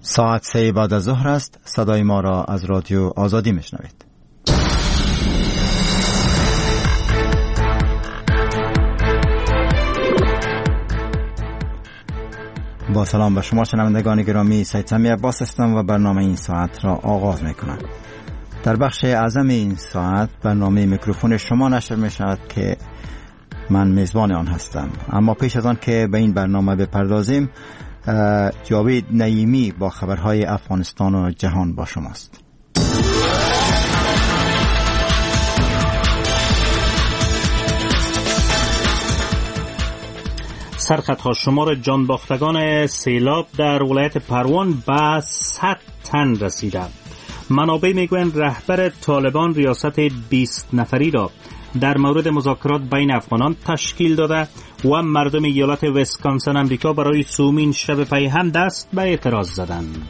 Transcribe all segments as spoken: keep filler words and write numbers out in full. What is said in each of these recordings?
ساعت سه بعد از ظهر است. صدای ما را از رادیو آزادی میشنوید. با سلام به شما شنوندگان گرامی، سید سمی عباس هستم و برنامه این ساعت را آغاز میکنم. در بخش اعظم این ساعت برنامه میکروفون شما نشر میشود که من میزبان آن هستم. اما پیش از آن که به این برنامه بپردازیم، جاوید نعیمی با خبرهای افغانستان و جهان با شماست. سرخطها شمار جانباختگان سیلاب در ولایت پروان به صد تن رسیده. منابع میگویند رهبر طالبان ریاست بیست نفری را در مورد مذاکرات بین افغانان تشکیل داده و مردم ایالت ویسکانسن امریکا برای سومین شب پی هم دست به اعتراض زدند.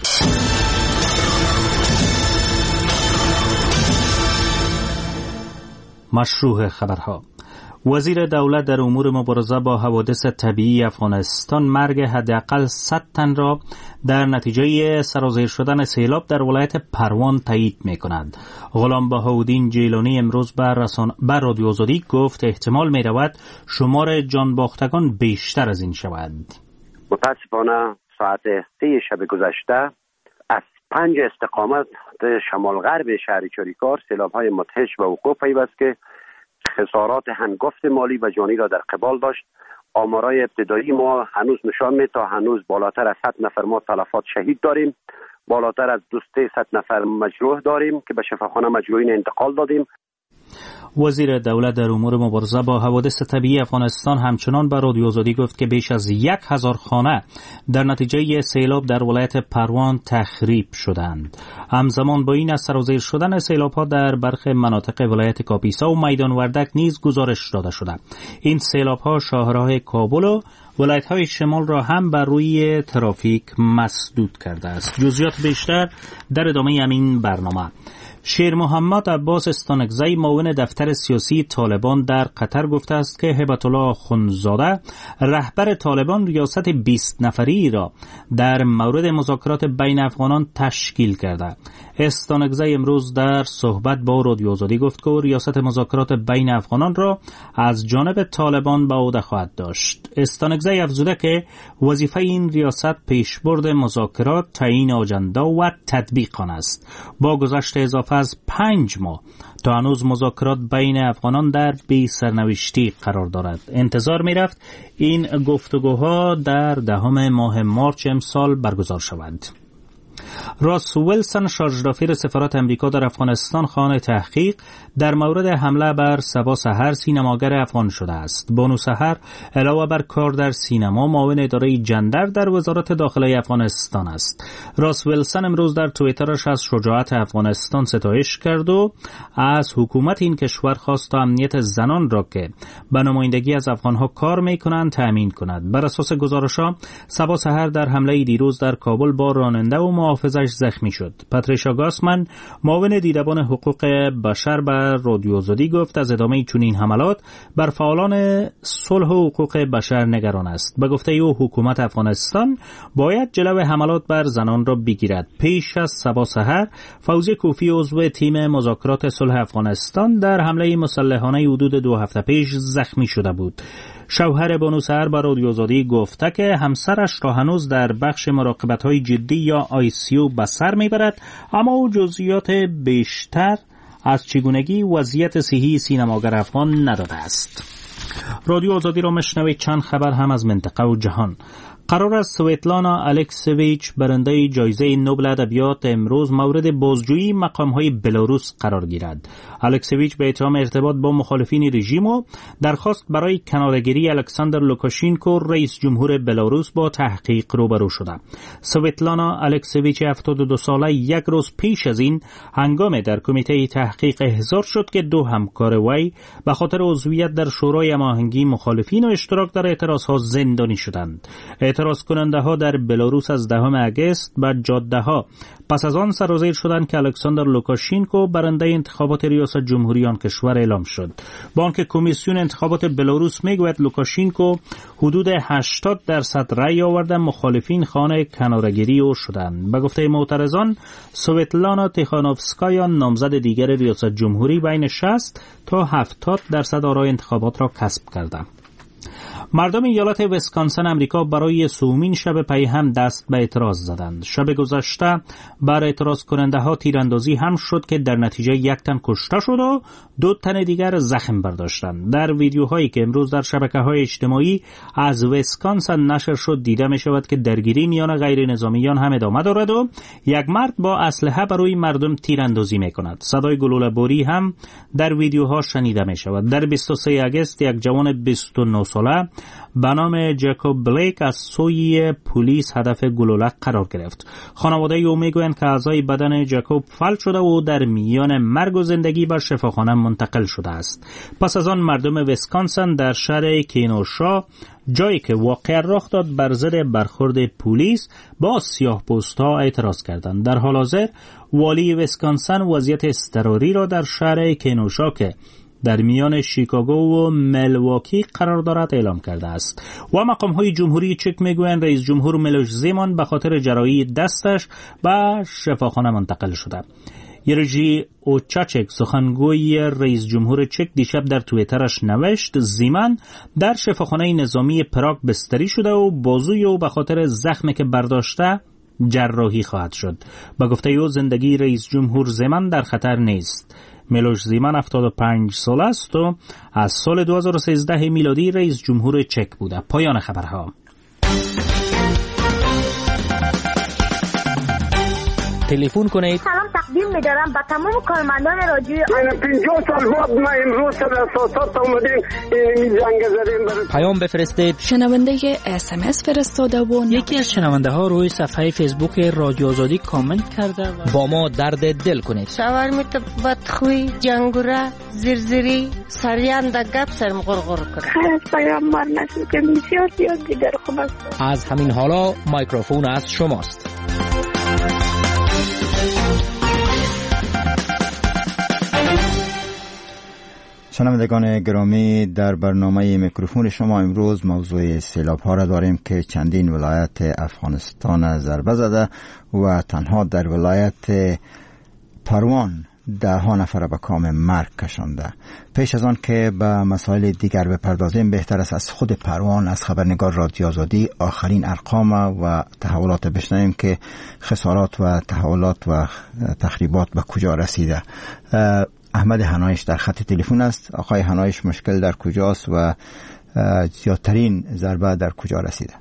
مشروع خبرها. وزیر دولت در امور مبارزه با حوادث طبیعی افغانستان مرگ حداقل صد تن را در نتیجه سرازیر شدن سیلاب در ولایت پروان تایید می‌کند. غلام بهاءالدین جیلانی امروز بر رسان... بر رادیو آزادی گفت احتمال می‌رود شمار جانباختگان بیشتر از این شود. متاسفانه ساعت سه شب گذشته از پنج استقامت شمال غرب شهر چاریکار سیلاب‌های مدهش به وقوع پیوست که خسارات هنگفت مالی و جانی را در قبال داشت. آمارای ابتدایی ما هنوز نشان می‌دهد تا هنوز بالاتر از صد نفر ما تلفات شهید داریم، بالاتر از دو صد نفر مجروح داریم که به شفاخانه مجروحین انتقال دادیم. وزیر دولت در امور مبارزه با حوادث طبیعی افغانستان همچنان به رادیو آزادی گفت که بیش از یک هزار خانه در نتیجه سیلاب در ولایت پروان تخریب شدند. همزمان با این از سرازیر شدن سیلاب ها در برخی مناطق ولایت کاپیسا و میدان وردک نیز گزارش داده شده. این سیلاب ها شاهراه کابل و ولایت های شمال را هم بر روی ترافیک مسدود کرده است. جزئیات بیشتر در ادامه همین برنامه. شیر محمد عباس استانکزی معاون دفتر سیاسی طالبان در قطر گفته است که هبت الله خونزاده رهبر طالبان ریاست بیست نفری را در مورد مذاکرات بین افغانان تشکیل کرده. استانکزی امروز در صحبت با رادیو آزادی گفت که ریاست مذاکرات بین افغانان را از جانب طالبان به عهده خواهد داشت. استانکزی افزوده که وظیفه این ریاست پیشبرد مذاکرات، تعیین آجنده و تطبیق آن است. با گذشت اضافه از پنج ماه تا هنوز مذاکرات بین افغانان در بی سرنوشتی قرار دارد. انتظار می رفت این گفتگوها در دهم ماه مارچ امسال برگزار شوند. راس ویلسون شارژدافیر سفارت امریکا در افغانستان خواهان تحقیق در مورد حمله بر صبا سحر سینماگر افغان شده است. بانو سحر علاوه بر کار در سینما معاون اداره جندر در وزارت داخله افغانستان است. راس ویلسون امروز در توییترش از شجاعت افغانستان ستایش کرد و از حکومت این کشور خواست تا امنیت زنان را که به نمایندگی از افغانها کار می‌کنند تأمین کند. بر اساس گزارش‌ها صبا سحر در حمله دیروز در کابل با راننده و محافظش زخمی شد. پاتریشا گاسمن معاون دیدبان حقوق بشر بر رادیو آزادی گفت از ادامه چنین حملات بر فعالان صلح و حقوق بشر نگران است. به گفته او حکومت افغانستان باید جلو حملات بر زنان را بگیرد. پیش از صبا سحر فوزی کوفی عضو تیم مذاکرات صلح افغانستان در حمله مسلحانه حدود دو هفته پیش زخمی شده بود. شوهر بانو سحر با رادیو آزادی گفته که همسرش را هنوز در بخش مراقبت‌های جدی یا آی سی یو به سر میبرد، اما او جزئیات بیشتر از چگونگی وضعیت صحی سینماگر افغان نداده است. رادیو آزادی را مشنوید. چند خبر هم از منطقه و جهان. قرار است سویتلانا الکسیویچ برنده جایزه نوبل ادبیات امروز مورد بازجویی مقام‌های بلاروس قرار گیرد. الکسیویچ به اتهام ارتباط با مخالفین رژیم و درخواست برای کناره‌گیری الکساندر لوکاشینکو رئیس جمهور بلاروس با تحقیق روبرو شده. سویتلانا الکسیویچ هفتاد و دو ساله یک روز پیش از این هنگام در کمیته تحقیق احضار شد که دو همکار وی به خاطر عضویت در شورای هماهنگی مخالفین و اشتراک در اعتراض‌ها زندانی شدند. اعتراض کننده ها در بلاروس از دهم اگست به جاده ها پس از آن سرازیر شدند که الکساندر لوکاشینکو برنده انتخابات ریاست جمهوری آن کشور اعلام شد. با آنکه کمیسیون انتخابات بلاروس میگوید لوکاشینکو حدود هشتاد درصد رأی آورده، مخالفین خانه کناره‌گیری او شدند. به گفته معترضان، سویتلانا تیخانوفسکایا نامزد دیگر ریاست جمهوری بین شصت تا هفتاد درصد آرای انتخابات را کسب کرده. مردم ایالت ویسکانسن امریکا برای سومین شب پی هم دست به اعتراض زدند. شب گذشته بر اعتراض کننده ها تیراندازی هم شد که در نتیجه یک تن کشته شد و دو تن دیگر زخم برداشتند. در ویدیوهایی که امروز در شبکه‌های اجتماعی از ویسکانسن نشر شد دیده می شود که درگیری میان غیر نظامیان هم ادامه دارد و یک مرد با اسلحه برای مردم تیراندازی می کند. صدای گلوله باری هم در ویدیوها شنیده می شود. در بیست و سوم اگست یک جوان بیست و نه ساله به نام جکوب بلیک از سوی پلیس هدف گلوله قرار گرفت. خانواده او میگویند که اعضای بدن جکوب فلج شده و در میان مرگ و زندگی به شفاخانه منتقل شده است. پس از آن مردم ویسکانسن در شهر کینوشا، جایی که واقعا رخ داد، بر ضد برخورد پلیس با سیاه‌پوست‌ها اعتراض کردند. در حال حاضر والی ویسکانسن وضعیت اضطراری را در شهر کینوشا که در میان شیکاگو و ملواکی قرار دارد اعلام کرده است. و مقام‌های جمهوری چک میگویند رئیس جمهور میلوش زیمان به خاطر جراحی دستش به شفاخانه منتقل شده. یرژی اوچاچک سخنگوی رئیس جمهور چک دیشب در توییترش نوشت زیمان در شفاخانه نظامی پراگ بستری شده و بازوی او به خاطر زخمی که برداشته جراحی خواهد شد. با گفته او زندگی رئیس جمهور زیمان در خطر نیست. میلوش زیمان هفتاد و پنج سال است و از سال دو هزار و سیزده میلادی رئیس جمهور چک بوده. پایان خبرها. تلفن کنید. سلام تقدیم می‌دارم به تمام کارمندان رادیوی من پنجاه سال بعد ما امروز در اساسات اومدیم این جنگ زدیم برای پیام بفرستید. شنونده اس ام اس فرستاده و یکی از شنونده ها روی صفحه فیسبوک رادیو آزادی کامنت کرده و با ما درد دل کنید. شاورمیت بدخوی جنگوره زرزری سریان د گپ سرم غرغر کرد. خیر پیام مار نشد که بسیار زیاد دیگر خوب است. از همین حالا میکروفون از شماست. شنوندگان گرامی، در برنامه میکروفون شما امروز موضوع سیلاب ها را داریم که چندین ولایت افغانستان ضربه زده و تنها در ولایت پروان ده ها نفر به کام مرگ کشانده. پیش از آن که به مسائل دیگر بپردازیم بهتر است از خود پروان از خبرنگار رادیو آزادی آخرین ارقام و تحولات بشنویم که خسارات و تحولات و تخریبات به کجا رسیده. احمد هنایش در خط تلفن است. آقای هنایش، مشکل در کجاست و زیادترین ضربه در کجا رسیده؟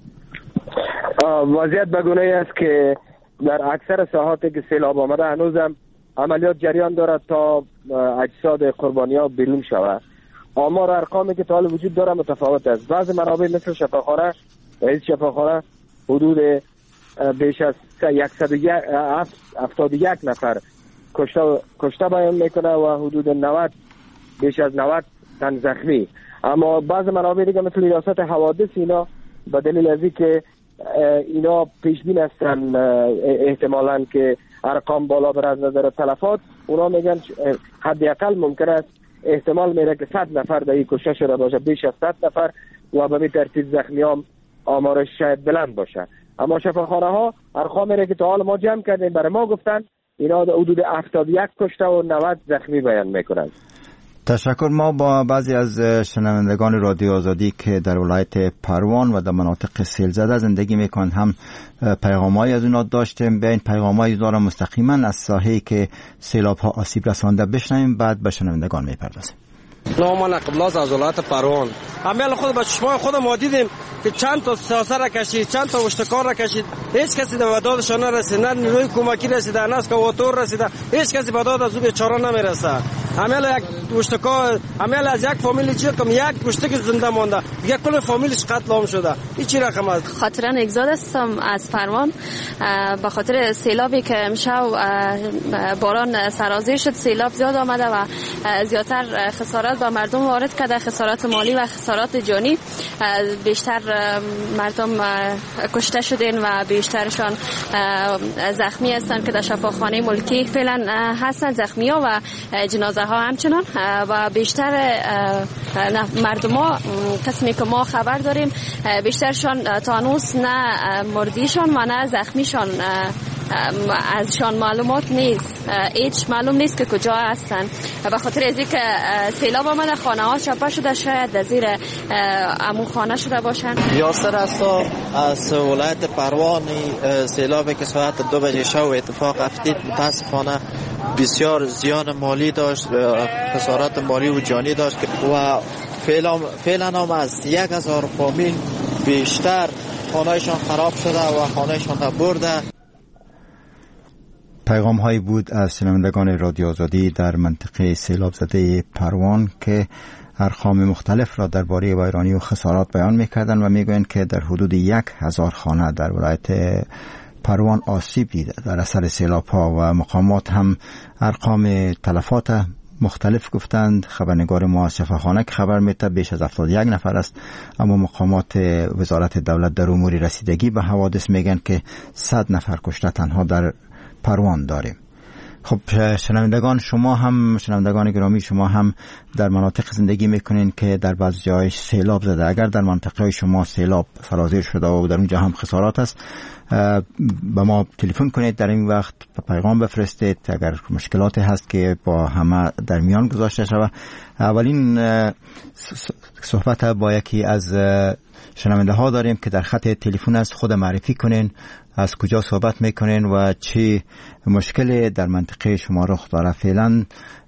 وضعیت بگونه است که در اکثر ساحاتی که سیلاب آمده هنوزم عملیات جریان دارد تا اجساد قربانی‌ها بیرون شود. آمار ارقامی که تا حال وجود داره متفاوت است. بعض منابع مثل شفاخانه، رئیس شفاخانه حدود بیش از صد و هفتاد و یک نفر کشته کشته بیان میکنه و حدود نود بیش از نود تن زخمی. اما بعض منابع دیگه مثل ریاست حوادث اینا به دلیل از اینکه اینا پیش بین هستن احتمالاً که ارقام بالا بر از نظر تلفات، اونا میگن حداقل ممکن است احتمال میره که صد نفر در این کشته شده باشه، بیش از صد نفر، و به این ترتیب زخمی هم آمارش شاید بلند باشه. اما شفاخانه ها ارقام میره که تا حال ما جمع کردیم برای ما گفتن اینا حدود هفتاد و یک کشته و نود زخمی بیان میکنند. تشکر. ما با بعضی از شنوندگان رادیو آزادی که در ولایت پروان و در مناطق سیل زده زندگی میکنند هم پیغامایی از اونا داشتیم. به این پیغامایی دارم مستقیما از ساحه‌ای که سیلاب ها آسیب رسانده بشنویم، بعد به شنوندگان میپردازیم. نامان اقبلاز از ولایت پروان. امیال خود با چشمای خود ما دیدیم که چند تا ساسه را کشید، چند تا اشتکار را کشید، هیچ کسی به دادشان نرسید، نه نیروی کمکی رسیده، نه اسکواتور رسیده، هیچ کسی به داد از او بیچاره نمیرسه. امیال یک اشتکار، امیال از یک فامیل چی کم یک اشتک زنده مونده، دیگه کل فامیلش قتل عام شده. این چی رقم است؟ خاطران اگزاد هستم از پروان. به خاطر سیلابی که امشب باران سرازیر شد، سیلاب زیاد آمده و زیادتر خسارات با مردم وارد کرده، خسارات مالی و خسارات جانی. بیشتر مردم کشته شدین و بیشترشان زخمی هستند که در شفاخانه ملکی فعلا هستند، زخمی ها و جنازه ها همچنان. و بیشتر مردم ها قسمی که ما خبر داریم بیشترشان تانوس نه مردیشان و نه زخمیشان ازشان معلومات نیست، هیچ معلوم نیست که کجا هستن. به خاطر از اینکه سیلاب آمده خانه ها چپه شده، شاید در زیر امو خانه شده باشن. یاسر هستا از ولایت پروان. سیلابی که ساعت دو بجه شب اتفاق افتید متاسفانه بسیار زیان مالی داشت، خسارات مالی و جانی داشت و فعلا فعلا هم از یک هزار فامیل بیشتر خانهشان خراب شده و خانهشان را برده. پیغام هایی بود از شنوندگان رادیو آزادی در منطقه سیلاب زده پروان که ارقام مختلف را درباره ویرانی و خسارات بیان میکردن و میگویند که در حدود یک هزار خانه در ولایت پروان آسیب دیده در اثر سیلاب ها و مقامات هم ارقام تلفات مختلف گفتند. خبرنگار ما از شفاخانه که خبر میده بیش از هفتاد و یک نفر است، اما مقامات وزارت دولت در امور رسیدگی به حوادث میگن که صد نفر کشته تنها در پروان داریم. خب شنوندگان شما هم شنوندگان گرامی شما هم در مناطق زندگی میکنین که در بعض جای سیلاب زده. اگر در منطقه شما سیلاب سرازیر شده و در اونجا هم خسارات است، به ما تلفن کنید، در این وقت پیغام بفرستید اگر مشکلاتی هست که با همه در میان گذاشته شود. اولین صحبت با یکی از شنونده ها داریم که در خط تلفن است. خود معرفی کنین، از کجا صحبت میکنین و چی مشکلی در منطقه شما رخ داره. فعلا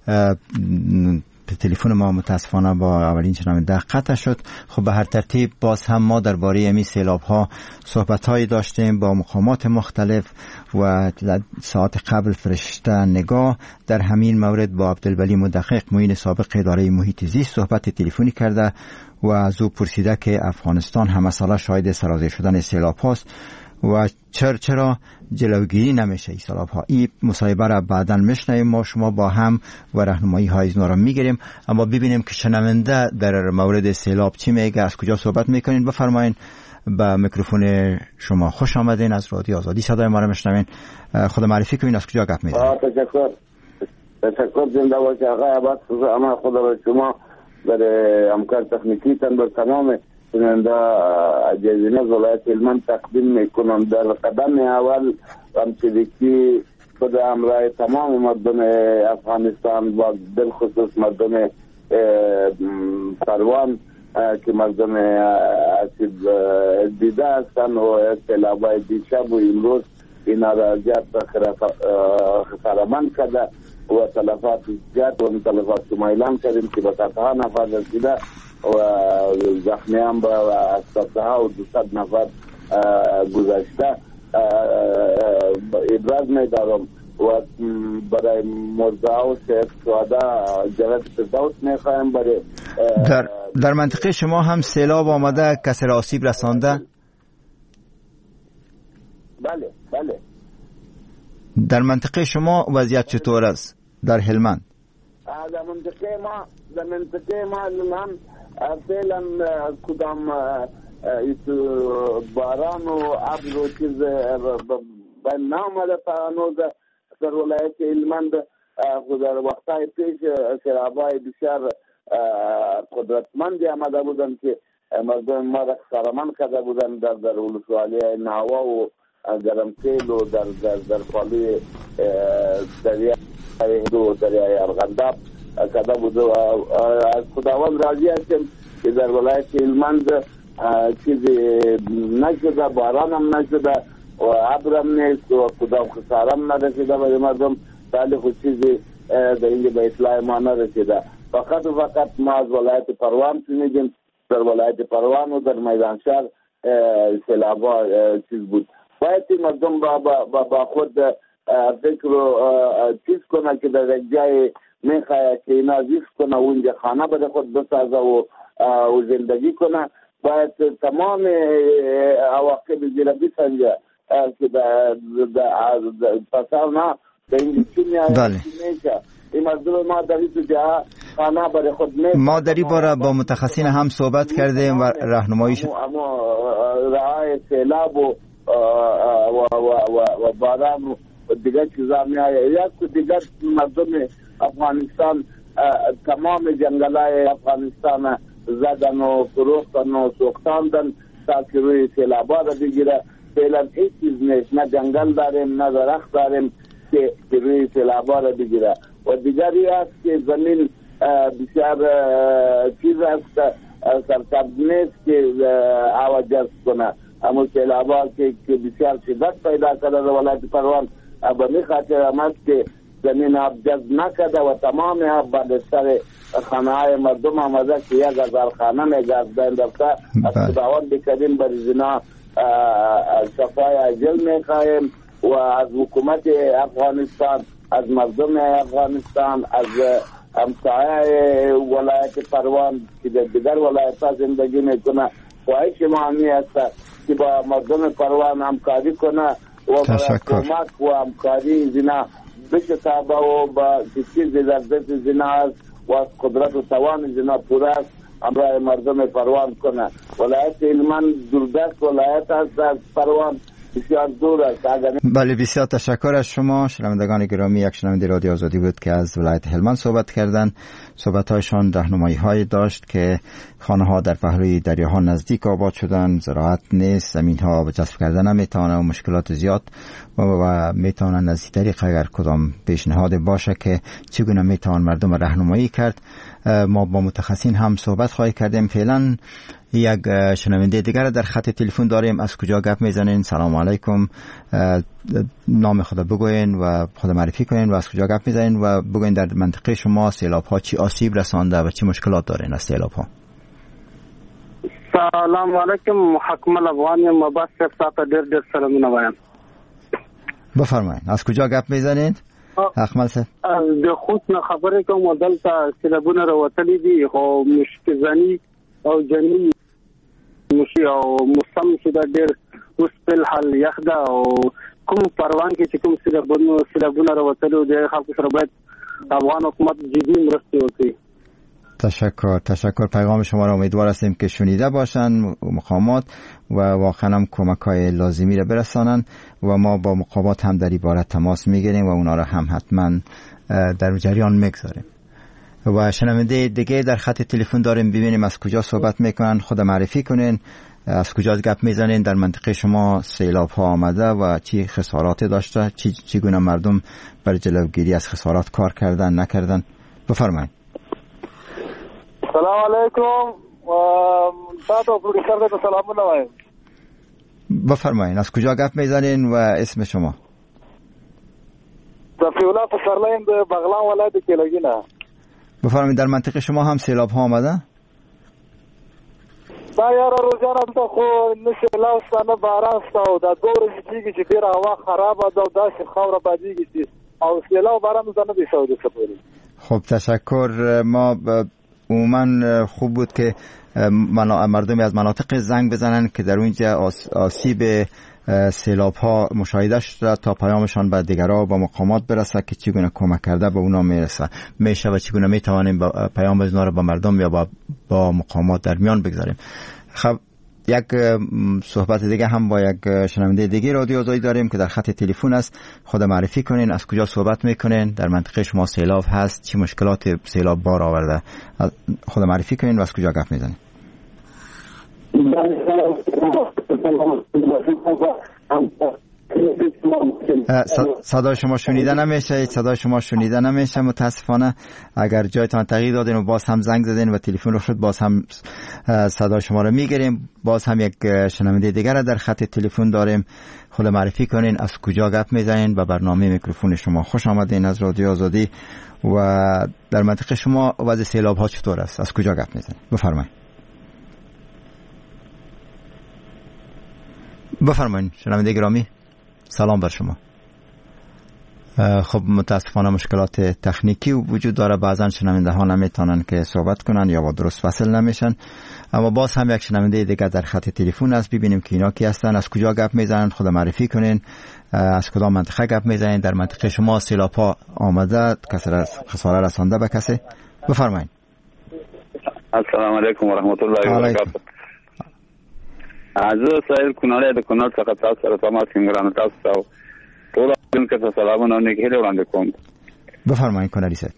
تلفن ما متاسفانه با اولین شنونده قطع شد. خب به هر ترتیب باز هم ما درباره امی سیلاب ها صحبت هایی داشتیم با مقامات مختلف و ساعت قبل فرشته نگاه در همین مورد با عبدالولی مدقق معین سابق اداره محیط زیست صحبت تلفنی کرده و از او پرسیده که افغانستان همه ساله شاهد سرازیر شدن سیلاب هاست و چرا چرا جلوگیری نمیشه این سیلاب ها. این مصاحبه را بعداً میشنویم، ما شما با هم و راهنمایی های اینا را میگیریم. اما ببینیم که شنونده در مورد سیلاب چی میگه، از کجا صحبت میکنین. بفرمایین، به میکروفون شما خوش آمدین. از رادیو آزادی صدای ما را میشنوین. خود معرفی کنین، از کجا گپ میزنین. تشکر تشکر زنده باشید آقای عباس. اما خدا به شما در امکان تکنیکی تن بر تمام شنونده جزیره ولایت هلمند تقدیم میکنم. در قدم اول همچنین خود همراه تمام مردم افغانستان و بالخصوص مردم پروان که مردم اسیب دیده هستند و سیلاب‌های دیشب و امروز اینا را زیاد خساره‌مند کرده و تلفات زیاد و تلفات شما اعلام کردیم که به صدها نفر رسیده و زخمی هم به صدها و دوصد نفر گذشته. ابراز می‌دارم و برای مردا و شهدا جلت فردوس می‌خوایم. برای در در منطقه شما هم سیلاب آمده، کسی را آسیب رسانده؟ بله بله. در منطقه شما وضعیت چطور است در هلمند؟ در منطقه ما در منطقه ما هم فعلا کدام باران و ابر و چیز به نام هنوز در ولایت هلمند در وقتهای پیش سیلاب‌های بسیار قدرتمندی آمده بودند که مردم ما را خساره‌مند کرده بودند در در ولسوالی ناوا و گرمسیل و در در در پالوی دریای دو دریای ارغنداب کرده بود. از خداوند راضی هستیم که در ولایت هلمند چیزی نشده، باران هم نشده و ابر هم نیست و کدام خساره هم نرسیده به مردم، ولی خود چیزی در اینجا به اطلاع ما نرسیده. فقط و فقط ما از ولایت پروان شنیدیم، در ولایت پروان و در میدان شهر سیلاب‌ها چیز بود. باید مردم با, با, با خود فکر و چیز کنه که در یک جای میخواه که اینا زیست کنه و اونجا خانه بده خود بسازه و, و زندگی کنه. باید تمام عواقب زیر بسنجه که در پسر نه به این چی میشه. این مردم ما در این جا خانه برای خود می ما در این باره با متخصصین هم صحبت کردیم و راهنماییش اما رعای سیلاب و و و و باران و دیگر چیزا می آید. یک دیگر مردم افغانستان تمام جنگلای افغانستان زدن و فروختن و سوختاندن تا که روی سیلابا را بگیره. فعلا هیچ چیز نیست، نه جنگل داریم نه درخت داریم که روی سیلابا را بگیره. و دیگری است که زمین بسیار چیز است، سرسبز نیست که هوا جذب کنه. اما سیلابا که بسیار شدت پیدا کرده در ولایت پروان، به می خاطر هم است که زمین آب جذب نکرده و تمام آب بعد سر خانه های مردم آمده که یک هزار خانه میگرد در دفته. از خداوند بکریم بر زنا شفای عجل میخواهیم و از حکومت افغانستان، از مردم افغانستان، از همسایه ولایت پروان که در دیگر ولایت ها زندگی میکنه، خواهش ما همی است که با مردم پروان همکاری کنه و برای کمک و همکاری زنا بشتابه و با چیزی در دست زنا است و از قدرت و توان زنا پوره است همراه مردم پروان کنه. ولایت هلمند دوردست ولایت است از پروان، بسیار دور است. بله، بسیار تشکر از شما شنوندگان گرامی. یک شنونده رادیو آزادی بود که از ولایت هلمند صحبت کردند. صحبت‌هایشان راهنمایی‌هایی داشت که خانه‌ها در پهلوی دریاها نزدیک آباد شدن، زراعت نیست، زمین‌ها به جذب کردن نمی‌توانند و مشکلات زیاد و, و می‌توانند از طریق اگر کدام پیشنهاد باشه که چگونه می‌توان مردم راهنمایی کرد. ما با متخصصین هم صحبت خواهی کردیم. فعلا یک شنونده دیگر در خط تلفن داریم. از کجا گپ میزنین؟ سلام علیکم، نام خود بگوین و خود معرفی کنین و از کجا گپ میزنین و بگوین در منطقه شما سیلاب ها چی آسیب رسانده و چی مشکلات دارین از سیلاب ها. سلام علیکم، محکم الافغانی مباشر ساعت دیر دیر سلامونه وایم. بفرمایین از کجا گپ میزنین؟ احمد صاحب د خود نه خبرې کوم دلته سیلابونه راوتلي دي خو مشکزنی او جنی مشي او موسم شده ډېر اوس په حال یخ ده او کوم پروان کې چې کوم سیلابونه سیلابونه راوتلي دي خلکو سره باید افغان حکومت جدي مرسته وکړي. تشکر تشکر پیغام شما را امیدوار هستیم که شنیده باشند مقامات و واقعا هم کمک‌های لازمی را برسانند و ما با مقامات هم در این باره تماس میگیریم و اونا را هم حتما در جریان میگذاریم. و شنونده دیگه در خط تلفن داریم، ببینیم از کجا صحبت میکنن، خود معرفی کنین، از کجا گپ میزنین، در منطقه شما سیلاب ها آمده و چی خساراتی داشته، چی چگونه مردم برای جلوگیری از خسارات کار کردن نکردن. بفرمایید. سلام علیکم، تاسو پروډوسر ته سلامونه وایم. بفرمایید از کجا گپ میزنین و اسم شما؟ صفی الله پسرلایم د بغلان ولایت کلگینه. بفرمایید در منطقه شما هم سیلاب ها آمده؟ دا یاره روزانه ته خو نه سیلاب سته نه باران سته او دا دوه ورځې کېږي چې ډېره هوا خرابه ده او داسې خاوره بادېږي چې او سیلاب باران زه نه دی شوی څه پورې. خب تشکر. ما عموما خوب بود که مردمی از مناطق زنگ بزنن که در اونجا آسیب سیلاب ها مشاهده شده تا پیامشان به دیگرها با مقامات برسه که چگونه کمک کرده به اونا میرسه میشه و چگونه میتوانیم پیام از اونا رو با مردم یا با, با مقامات در میان بگذاریم. خب یک صحبت دیگه هم با یک شنونده دیگه رادیو آزادی داریم که در خط تلفن است. خود معرفی کنین، از کجا صحبت میکنین، در منطقه شما سیلاب هست، چی مشکلات سیلاب بار آورده، خود معرفی کنین و از کجا گپ میزنین. صدای شما شنیده نمیشه، صدای شما شنیده نمیشه متاسفانه. اگر جایتان تغییر دادین و باز هم زنگ زدین و تلفن رو شد باز هم صدای شما رو میگیریم. باز هم یک شنونده دیگر در خط تلفن داریم. خود معرفی کنین، از کجا گپ میزنین و برنامه میکروفون شما. خوش آمدین از رادیو آزادی. و در منطقه شما وضع سیلاب ها چطور است؟ از کجا گپ میزنین؟ بفرمایید. بفرمایید شنونده گرامی، سلام بر شما. خب متاسفانه مشکلات تکنیکی وجود داره، بعضا شنونده ها نمیتونن که صحبت کنن یا با درست وصل نمیشن. اما باز هم یک شنونده دیگه در خط تلفن است، ببینیم که اینا کی هستن، از کجا گپ میزنن، خود معرفی کنین، از کدام منطقه گپ میزنین، در منطقه شما سیلاب ها آمده، کسی خسارت رسانده به کسی؟ بفرمایید. السلام علیکم و رحمت الله و برکاته. از سایل کناله د کنال څخه تاسو سره تماس څنګه تاسو ته ټول دونکو ته سلامونه او نیکي وړاندې کوم. بفرمایید کنالی صاحب.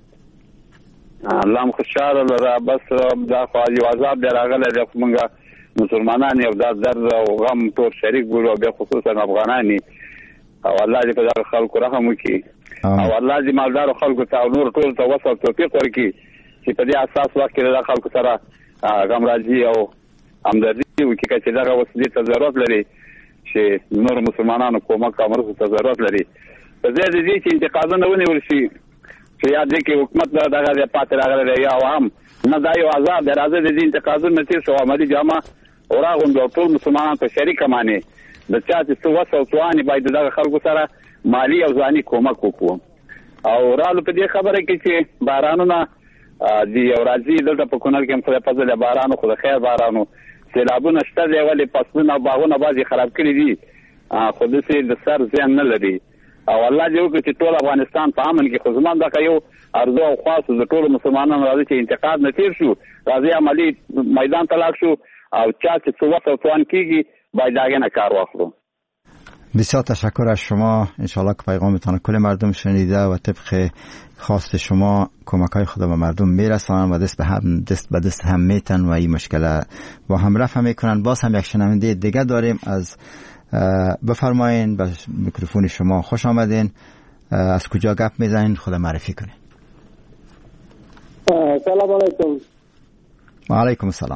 الله خوشاله لره بس دا خو یو عذاب دی راغلی د موږ مسلمانان یو دا درد او غم ټول شریک ګورو به خصوصا افغانانی او الله دې په دغه خلکو رحم وکړي او الله دې مالدار خلکو ته نور ټول ته وسو توفیق ورکړي چې په دې اساس وخت کې د خلکو سره غم راځي او همدردي وکړي چې دغه وسیلې ته ضرورت لري چې نور مسلمانانو کومک او مرسته ته ضرورت لري. په دې دې چې انتقادونه ونیول شي چې یا دې کې حکومت دغه پاتې راغلی یا هم نه دا یو عذاب دی راځي د دې انتقادونه تیر شو عملي جامه اوراغون د ټول مسلمانانو ته شریک معنی د چا چې څو وسو تواني باید دغه خلکو سره مالی او ځاني کومک وکړو او رالو په دې خبره کې چې بارانونه دی او راځي دلته په کونړ کې هم په فضل بارانو خو د خیر بارانو سیلابونه شته دی ولې فصلونه باغونه بازي خراب کړي دي خو د سي د سر ځان نه لري او الله دې وکړي چې ټول افغانستان په امن کې خو زمون دا یو ارزو او خاص د ټول مسلمانانو راځي چې انتقاد نه تیر شو راځي عملی میدان ته لاړ شو او چا چې څو وخت توان کیږي باید هغه نه کار واخلو. بسیار تشکر از شما. انشالله که پیغامتان کل مردم شنیده و طبق خواست شما کمکای خدا به مردم میرسانن و دست به هم دست به دست هم میتن و این مشکل با هم رفع میکنن. باز هم یک شنونده دیگه داریم از بفرمایین به میکروفون شما خوش آمدین. از کجا گپ میزنین خدا معرفی کنین. سلام علیکم. و علیکم السلام.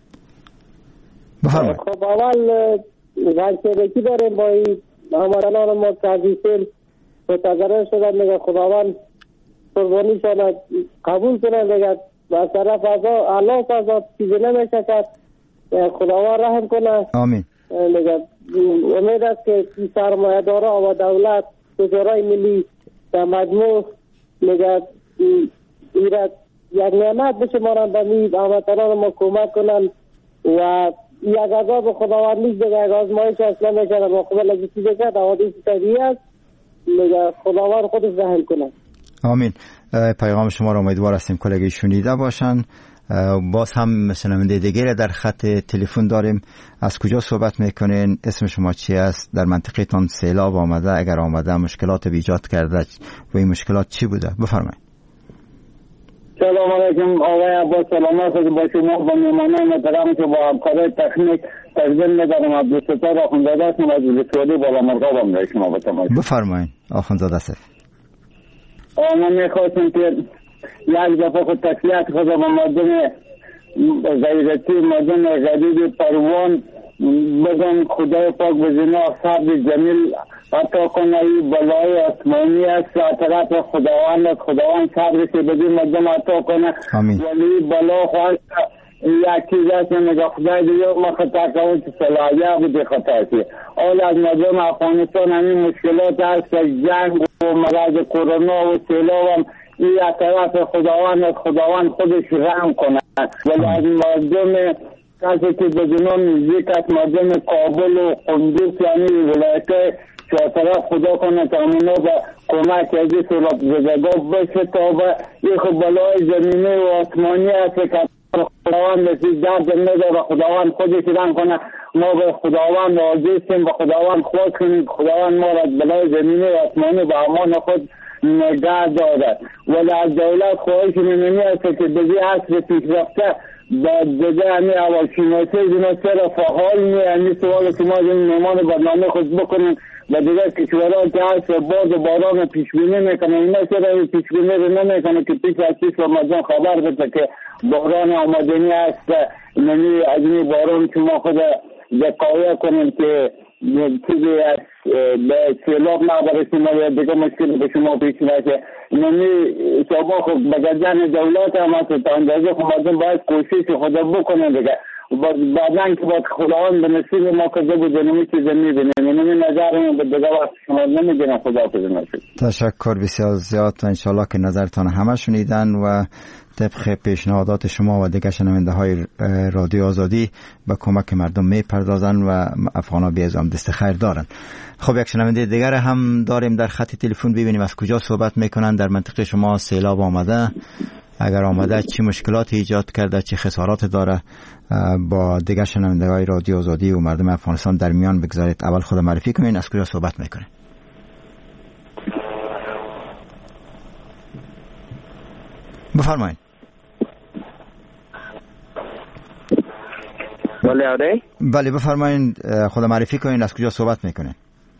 بفرمایید. خب اول غنچه داریم با این همارانان ما که عزیزین متضرر شدن میگه خداوند قربانی شاند قبول کنه میگه و طرف ازا الله ازا چیزی نمیشه کرد خداوند رحم کنه. آمین. میگه امید است که سرمایه دارا و دولت وزرای ملی در مجموع میگه ایراد یک نعمت بشمارن به می هموطنان ما کمک کنن و یک عذاب خداوند نیست دیگه یک آزمایش اصلا میکنه مقابل از چیزی که حوادث طبیعی است میگه خداوند خودش رحم کنه. آمین. پیغام شما را امیدوار هستیم کلگی شنیده باشن. باز هم شنونده دیگه در خط تلفن داریم. از کجا صحبت میکنین؟ اسم شما چی است؟ در منطقه تان سیلاب آمده؟ اگر آمده مشکلات ایجاد کرده و این مشکلات چی بوده؟ بفرمایید. سلام علیکم آقای عباس، سلامت با شما و مهمانان محترم که با همکاری تکنیک تقدیم می‌دارم. عبدالستار آخوندزاده هستم از ولسوالی بالا مرغابم برای شما بتماشا. بفرمایید آخوندزاده صاحب. ما می‌خواستیم که یک دفعه خود تسلیت خود به مردم غیرتی مردم غریب پروان بگم خدای پاک به جناح صبر جمیل عطا کنه. این بلای آسمانی است طرف خداوند خداوند صبر که بدین مردم عطا کنه. ولی بلا خواهد یک چیز است نگاه خدای دیگه ما خطا کنه که صلاحیه بوده خطا که اول از مردم افغانستان همین مشکلات هست جنگ و مرض کرونا و سیلاب هم این از طرف خداوند خداوند خودش رحم کنه. ولی از مردم کسی که به جنون نزدیک است مردم کابل و قندوز یعنی ولایت چهارطرف خدا کنه تا اونا به کمک از این صورت زدگاه بشه تا به این خب بلای زمینه و آسمانی است که خداوند رسید درد نداره خداوند خودش رحم کنه. ما به خداوند عاجزیم به خداوند خواست کنیم خداوند ما را از بلای زمینه و آسمانی به امان خود نگاه دارد. ولی از دولت خواهش می‌کنیم است که به این عصر پیشرفته با دیگه همی اولشیناسی اینا چرا فعال می همی سوال که ما این مهمان برنامه خود بکنیم و دیگه کشورها که هست باد و باران پیشبینی میکنه اینا چرا پیشبینی رو نمیکنه که پیش از پیش و مردم خبر بده که باران آمدنی هست نمی از این باران که ما خود دقایق کنیم که چیزی از به سیلاب نبرسیم و دیگه مشکل به شما پیش نشه. نمی شما خود بگردن دولت هم هست تا اندازه خود مردم باید کوشش خدا بکنه دیگه بعدن که باید خداوند به نصیب ما کده بوده نمی چیزه میبینیم نمی نظرمون به دیگه وقت شما نمیدینم خدا کده نشد. تشکر بسیار زیاد و انشالله که نظرتان همه شنیدن و طبق پیشنهادات شما و دیگه شنونده های رادیو آزادی به کمک مردم می پردازن و افغانا بیازم دست خیر دارن. خب یک شنونده دیگر هم داریم در خط تلفن ببینیم از کجا صحبت میکنن. در منطقه شما سیلاب آمده اگر آمده چه مشکلاتی ایجاد کرده، چه خسارات داره، با دیگر شنوندگان رادیو آزادی و مردم افغانستان در میان بگذارید. اول خود معرفی کنین، از کجا صحبت میکنین؟ بفرمایید. بله آره؟ بله بفرمایید، خود معرفی کنین، از کجا صحبت میکنین؟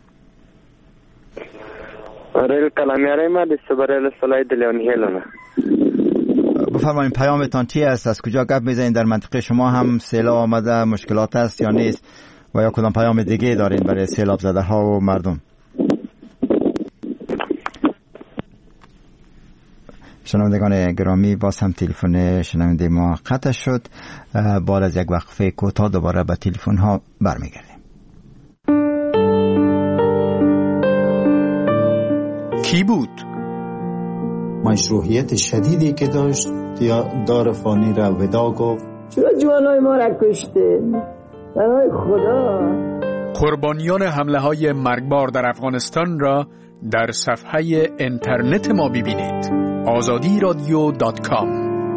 ریل کلامیاره ما دست برای سلای دلیانی هلونه. بفرمایید پیامتان چی است؟ از کجا گپ میزنید؟ در منطقه شما هم سیلاب آمده، مشکلات است یا نیست؟ و یا کدام پیام دیگه دارین برای سیلاب زده ها و مردم؟ شنوندگان گرامی، باز هم تلفن شنونده ما قطع شد. بعد از یک وقفه کوتاه دوباره به تلفن ها برمیگردیم. کی بود؟ مشروعیت شدیدی که داشت یا دار فانی را ودا گفت. چرا جوانای ما را کشته؟ برای خدا. قربانیان حمله های مرگبار در افغانستان را در صفحه اینترنت ما ببینید. آزادی رادیو دات کام.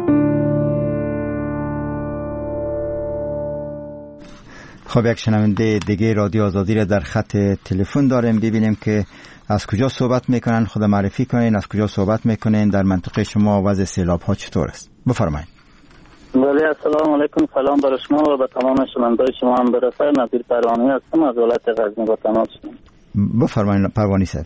خب یک شنونده دیگه رادیو آزادی را در خط تلفن داریم، ببینیم که از کجا صحبت میکنن، خود معرفی کنین، از کجا صحبت میکنین، در منطقه شما وضع سیلاب ها چطور است؟ بفرمایید. بله السلام علیکم، سلام بر شما و به تمام شنوندگان شما هم برسه. نظیر پروانی هستم از ولایت غزنی با تماس شدم. بفرمایید پروانی صاحب.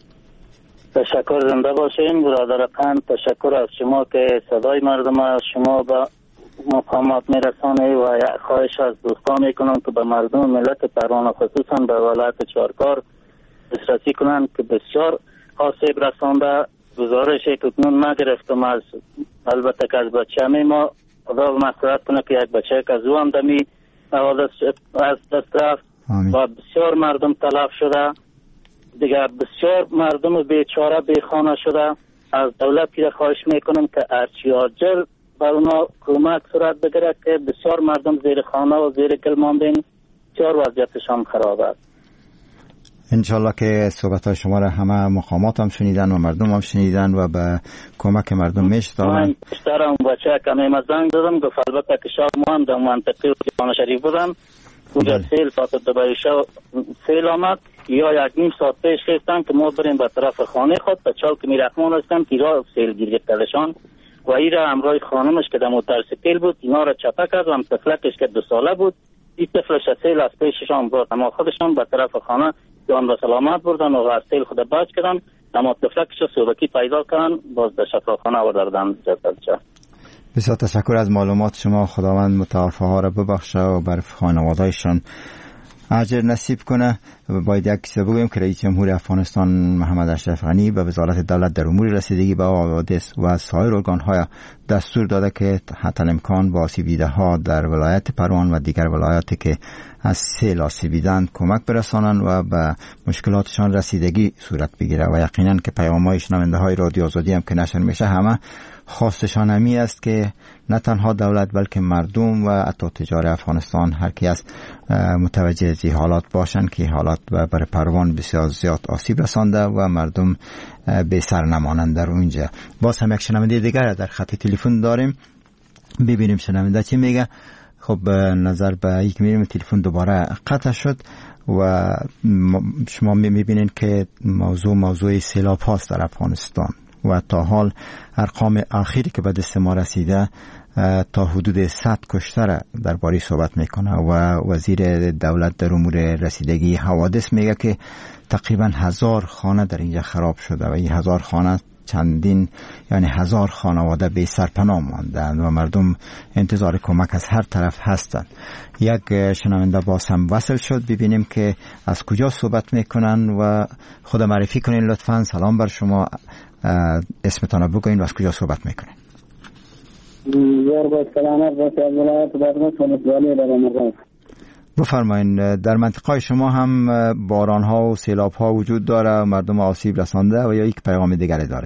تشکر، زنده باشین برادر قند. تشکر از شما که صدای مردم از شما به مقامات میرسانه و خواهش از دوستان میکنم که به مردم ملت پروان خصوصا به ولایت چهارکار دسترسی کنند که بسیار آسیب رسانده. گزارشی که کنون نگرفتم از البته که از بچه همی ما خدا مغفرت کنه که یک بچه که از او هم دمی از دست رفت و بسیار مردم تلف شده دیگر، بسیار مردم بیچاره بیخانه شده. از دولت که خواهش میکنم که ارچی آجل بر اونا کمک صورت بگیره که بسیار مردم زیر خانه و زیر گل ماندین، بسیار وضعیتشان خراب است. انشالله که صحبت های شما را همه مقامات هم شنیدن و مردم هم شنیدن و به کمک مردم میشتارن. من بیشترم بچه کمی مزنگ دادم گفت البته که شب ما هم در منطقه و دیوان شریف بودم اونجا سیل ساعت دوباره شب سیل آمد یا یک نیم ساعت پیش خیستن که ما بریم به طرف خانه خود به چال که میرحمان هستم که را سیل گیر گفتلشان و ای را همراه خانمش که در موترسیکل بود اینا را چپه کرد و هم طفلکش که دو ساله بود این طفلش سیل از پیششان برد، اما خودشان به طرف خانه جان به سلامت بردن و از سیل خود بچ کردن، اما طفلکش را صوبکی پیدا کردن باز به شفاخانه آوردن جسدش. بسیار تشکر از معلومات شما. خداوند متوفی ها را ببخشه و بر خانواده‌شان اجر نصیب کنه. باید یک چیز بگویم که رئیس جمهور افغانستان محمد اشرف غنی به وزارت دولت در امور رسیدگی به حوادث و سایر ارگان‌ها دستور داده که حتی امکان با آسیب دیده ها در ولایت پروان و دیگر ولایاتی که از سیل آسیب دیدند کمک برسانند و به مشکلاتشان رسیدگی صورت بگیره و یقینا که پیام‌های شنونده‌های رادیو آزادی هم که نشر میشه همه خواستشان همی است که نه تنها دولت بلکه مردم و حتی تجار افغانستان هر کی از متوجه از حالات باشند که حالات برای پروان بسیار زیاد آسیب رسانده و مردم به سر نمانند در اونجا. باز هم یک شنونده دیگر در خط تلفن داریم، ببینیم شنونده چی میگه. خب نظر به یک میریم تلفن دوباره قطع شد و شما میبینین که موضوع موضوع سیلاب هاست در افغانستان و تا حال ارقام آخری که به دست ما رسیده تا حدود صد کشته را درباره صحبت میکنه و وزیر دولت در امور رسیدگی حوادث میگه که تقریبا هزار خانه در اینجا خراب شده و این هزار خانه چندین یعنی هزار خانواده به سرپناه ماندند و مردم انتظار کمک از هر طرف هستند. یک شنونده باز هم وصل شد، ببینیم که از کجا صحبت میکنن و خود معرفی کنین لطفاً. سلام بر شما، اسمتان رو بگوین و از کجا صحبت میکنین؟ زور با سلامت باشه از ولایت بغداد سنتوالی در رمضان. بفرمایین در منطقه شما هم باران ها و سیلاب ها وجود داره و مردم آسیب رسانده و یا یک پیغام دیگری داره؟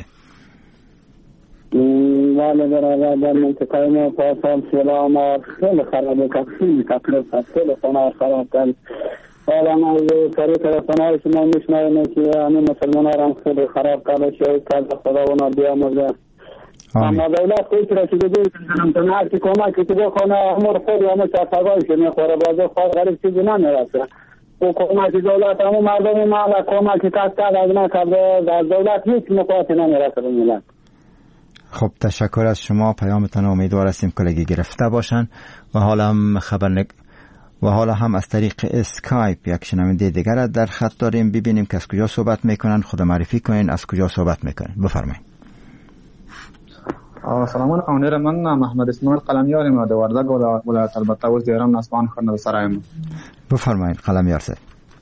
بله برادر در منطقه ما پاسال سیلاب ما خیلی خرابه تقسیم تقریبا خیلی خانه خراب کرد. حالا ما از طریق رسانه‌های شما میشنویم که همین مسلمان ها هم خیلی خراب کرده شاید که خدا اونا بیامرزه اما دولت خودش رسیدگی کنم هر کی کمکی که بخونه امور خود و همه چطگاهی که میخوره بازه خواهد غریب چیزی نمیرسه و کمکی دولت همون مردم ما و کمکی کس کرد از ما کرده از دولت هیچ مقاطی نمیرسه به ملت. خب تشکر از شما. پیامتان امیدوار هستیم کلگی گرفته باشن و حالا هم خبر نگ... و حالا هم از طریق اسکایپ یک شنونده دیگر در خط داریم. ببینیم که از کجا صحبت میکنن. خود معرفی کنین از کجا صحبت میکنن. بفرمایید. سلام علیکم. من محمد اسماعیل قلمیار ما در وردگ ولایت البته وز ایران نسبان خرند سرایم. بفرمایید قلمیار صاحب.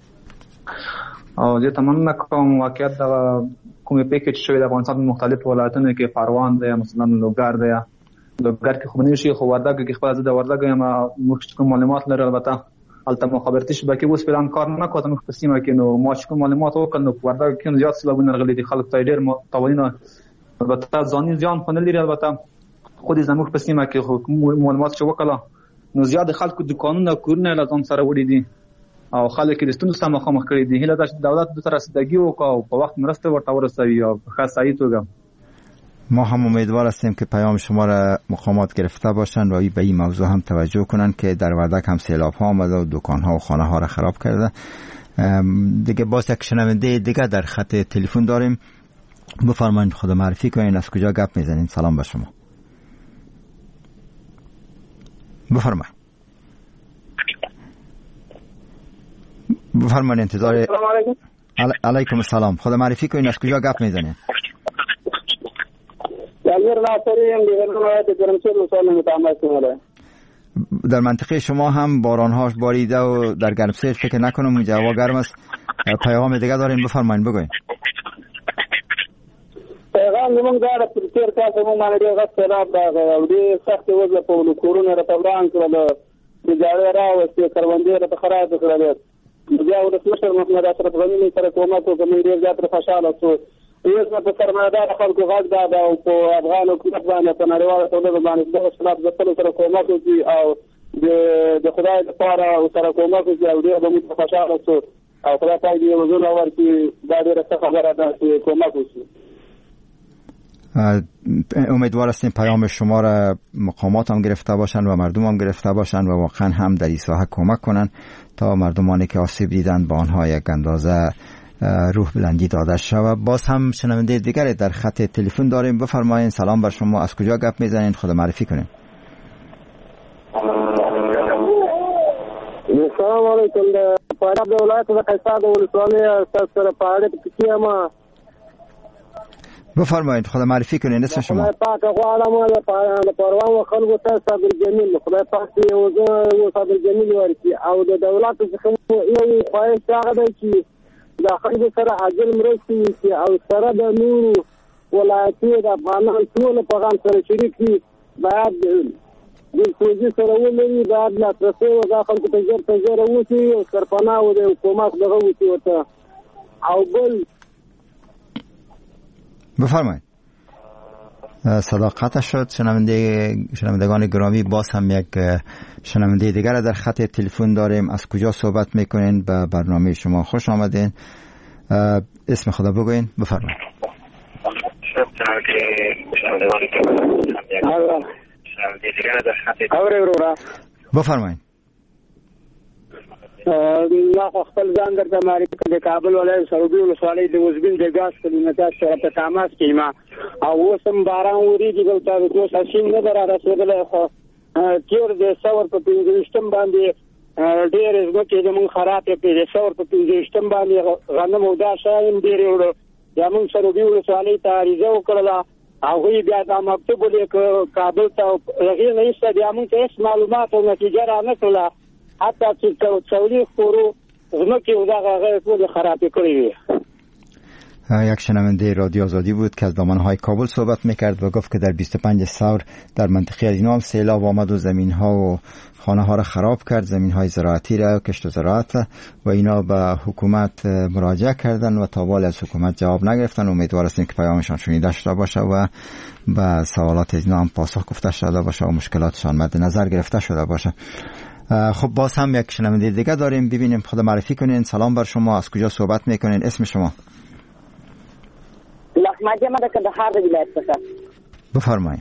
او زه تمنا کوم واقعیت د کومې پیکج شوی د افغانستان مختلف ولایتونو کې پروان دی مثلا لوګر دی لوګر کې خو نه شي خو وردګ کې خپل د وردګ یم مخکې کوم معلومات لري البته البته مخابرتي شبکې اوس پلان کار نه کوي نو په سیمه کې نو ما چې کوم معلومات وکړ نو وردګ کې زیات سلبونه غلي دي خلک ته ډېر متوالینه البته ځاني ځان خو نه لري البته خو دې زموږ په سیمه کې خو معلومات چې وکړه نو زیات خلکو دکانونه کورونه لازم سره وړي دي او خلک د ستونزو سره مخامخ کړي دي. هله د دولت د طرف رسیدګي او په وخت مرسته ورته ورسوي او په خاص صحیح توګه. ما هم امیدوار هستیم که پیام شما را مقامات گرفته باشند و به این موضوع هم توجه کنند که در وردک هم سیلاب ها آمده و دکان ها و خانه ها را خراب کرده. دیگه باز یک شنونده دیگه در خط تلفن داریم. بفرمایید خود معرفی کنین از کجا گپ میزنین. سلام به شما. بفرمایید. بفرمایید انتظار. سلام علیکم. علی... علیکم السلام. خود معرفی کنین از کجا گپ میزنین. امیر ناصری ام دیگر ولایت گرمسیر مسلمان متعامل کنه. در منطقه شما هم باران‌هاش باریده و در گرمسیر فکر نکنم اونجا هوا گرم است. پیغام دیگه دارین بفرمایید بگوین. پیغام موږ دا پر تیر کال موږ باندې ډېر سیلاب راغی او ډېر سخت وضع په کورونو راته وران کړل. د جاړه راوستې کروندې راته خراب کړل. بیا ولسمشر محمد اشرف غني سره کومک وکړ ډېر زیات خوشاله شو. یوه څه په سرمایدار خلکو غږ دا او په افغان حکومت باندې په نړیواله توګه باندې د خلاف ځپلو سره کومک وکړي او د د خدای لپاره سره کومک وکړي او ډېر به موږ خوشاله شو او خدای پاک دې وزونه ورکړي. دا ډېره ښه خبره ده چې کومک وشي. امیدوار هستیم پیام شما را مقامات هم گرفته باشند و مردم هم گرفته باشند و واقعا هم در این ساحه کمک کنند تا مردمانی که آسیب دیدند با آنها یک اندازه روح بلندی داده شود. باز هم شنونده دیگری در خط تلفن داریم. بفرمایید. سلام بر شما. از کجا گپ میزنین؟ خود معرفی کنین. سلام علیکم. د فاریاب ولایت د قیصر ولسوالۍ سره پاړې کې ما بفرمایید. خود معرفی کنین اسم شما. خدای پاک غواړم د پروان خلکو ته صبر جمیل خدای پاک دې او صبر جمیل ورکړي او د دولت څخه یو خواهش هغه دی چې د خلکو سره عاجل مرستې وشي او سره د نورو ولایتونو د افغانانو ټول په غم سره شریک وي. باید د پوځي سره ولري باید لاسرسی د خلکو ته ژر تر ژره وشي او سرپناه و د حکومت دغه وشي ورته او بل بفرمایید. صداقت شد. شنونده شنوندگان گرامی باز هم یک شنونده دیگر در خط تلفن داریم. از کجا صحبت میکنین؟ به برنامه شما خوش آمدین. اسم خدا بگوین. بفرمایید. بفرمایید. ما خپل ځان درته معرفي کړم. د کابل ولایت سعودي ولسوالۍ د وزبین د ګاز کلینټا سره په تماس کې ما او اوس هم باران وریږي دلته د دوه ساسین نه را رسېدلی خو تیر د ثور په پنځویشتم باندې ډېر ځمکې زموږ خرابې په د ثور په پنځویشتم باندې غنم او دا شیان ډېر وړو. بیا موږ سعودي ولسوالۍ ته عریضه وکړله هغوی بیا دا مکتوب ولیکه کابل ته هغې نه ایسته بیا موږ ته هېڅ معلومات او نتیجه را نه کړله. حتی چې سعودی خورو زمکه و داغه غیر کلی خرابی کری وی. یک شنونده رادیو آزادی بود که از دامنهای کابل صحبت میکرد و گفت که در بیست و پنج ثور در منطقه از اینا هم سیلاب آمد و زمین ها و خانه ها را خراب کرد. زمین های زراعتی را کشت و زراعت و اینا به حکومت مراجعه کردن و تا حال از حکومت جواب نگرفتن. امیدوار هستیم که پیامشان شنیده شده باشه و به سوالات اینا هم پاسخ گفته شده باشه و مشکلاتشان مد نظر گرفته شده باشه. خب باز هم یک شنونده دیگه داریم. ببینیم خود معرفی کنین. سلام بر شما. از کجا صحبت میکنین؟ اسم شما؟ لحمدی ما در کندهار ولایت څخه. بفرمایید.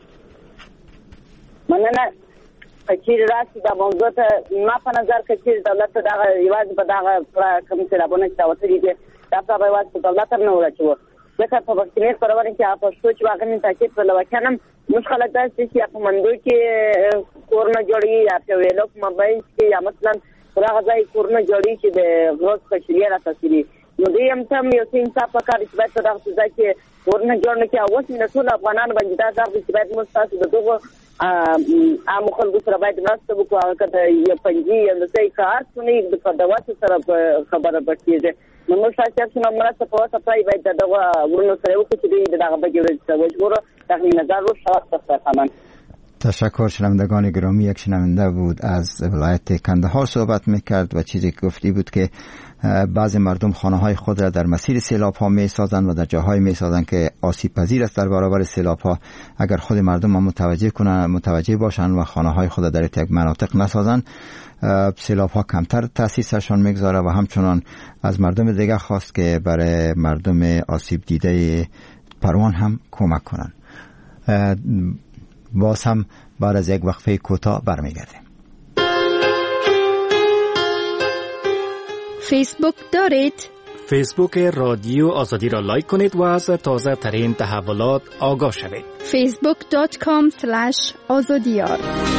مننه. چیز راستی د موضوع ته ما په نظر کې چې دولت دغه یوازې په دغه کوم سیلابونه چې راوتلي دي دا په یوازې په دولت نه وراچوي ځکه په پښتني خبرونه کې په پښتو چې واغني تاکید په لوکنم موږ خلک داسې چې په منډو کې کورونه جوړي یا په ویلو موبایل کې یا مثلا هغه ځای کورونه جوړي چې د غوښ په شریعه را تاثیري نو دې هم تم یو څه انصاف وکړي چې باید دغه ځای کې کورونه جوړ نه کړي اوس نه ټول افغانان باندې دا کار چې باید موږ تاسو دغه عام خلکو سره باید مرسته وکړو هغه د یو پنځه یا د ځای کار څنګه د فدوات سره خبره پکېږي نو موږ تاسو سره مرسته په واسطه پای باید دغه ورونو سره وکړو چې دغه بګیږي چې وجبور تخمین نظر رو شخص تفاهم. تشکر. شنوندگان گرامی، یک شنونده بود از ولایت کندهار صحبت میکرد و چیزی که گفتی بود که بعضی مردم خانه های خود را در مسیر سیلاب ها می سازند و در جاهای می سازند که آسیب پذیر است در برابر سیلاب ها. اگر خود مردم هم متوجه کنند متوجه باشند و خانه های خود در یک مناطق نسازند سیلاب ها کمتر تاثیر سرشان میگذاره و همچنان از مردم دیگه خواست که برای مردم آسیب دیده پروان هم کمک کنند. باز هم بعد از یک وقفه کوتاه برمیگردیم. فیسبوک دارید؟ فیسبوک رادیو آزادی را لایک کنید و از تازه ترین تحولات آگاه شوید. فیسبوک دات کام اسلش آزادیار.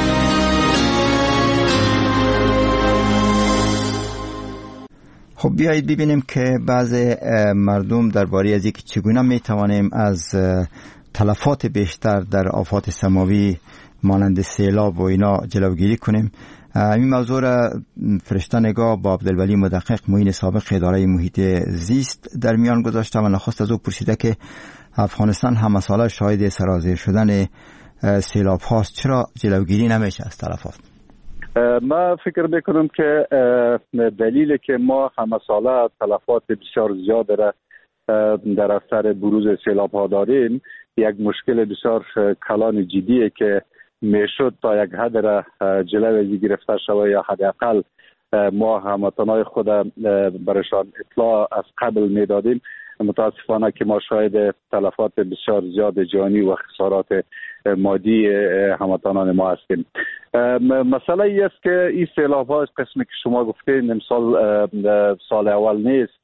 خب بیایید ببینیم که بعض مردم درباره از اینکه چگونه میتوانیم از تلفات بیشتر در آفات سماوی مانند سیلاب و اینا جلوگیری کنیم. این موضوع را فرشته نگاه با عبدالولی مدقق معین سابق اداره محیط زیست در میان گذاشته و نخست از او پرسیده که افغانستان هم مسئله شاهد سرازیر شدن سیلاب هاست، چرا جلوگیری نمیشه از تلفات؟ ما فکر میکنم که دلیل که ما هم مسئله تلفات بسیار زیاد را در اثر بروز سیلاب ها داریم، یک مشکل بسیار کلان جدیه که میشد تا یک حد را جلوی گرفته شود یا حداقل ما هموطنای خود برشان اطلاع از قبل میدادیم. متاسفانه که ما شاهد تلفات بسیار زیاد جانی و خسارات مادی هموطنان ما هستیم. مسئله ای است که این سیلاب ها قسمی که شما گفتین امسال سال اول نیست،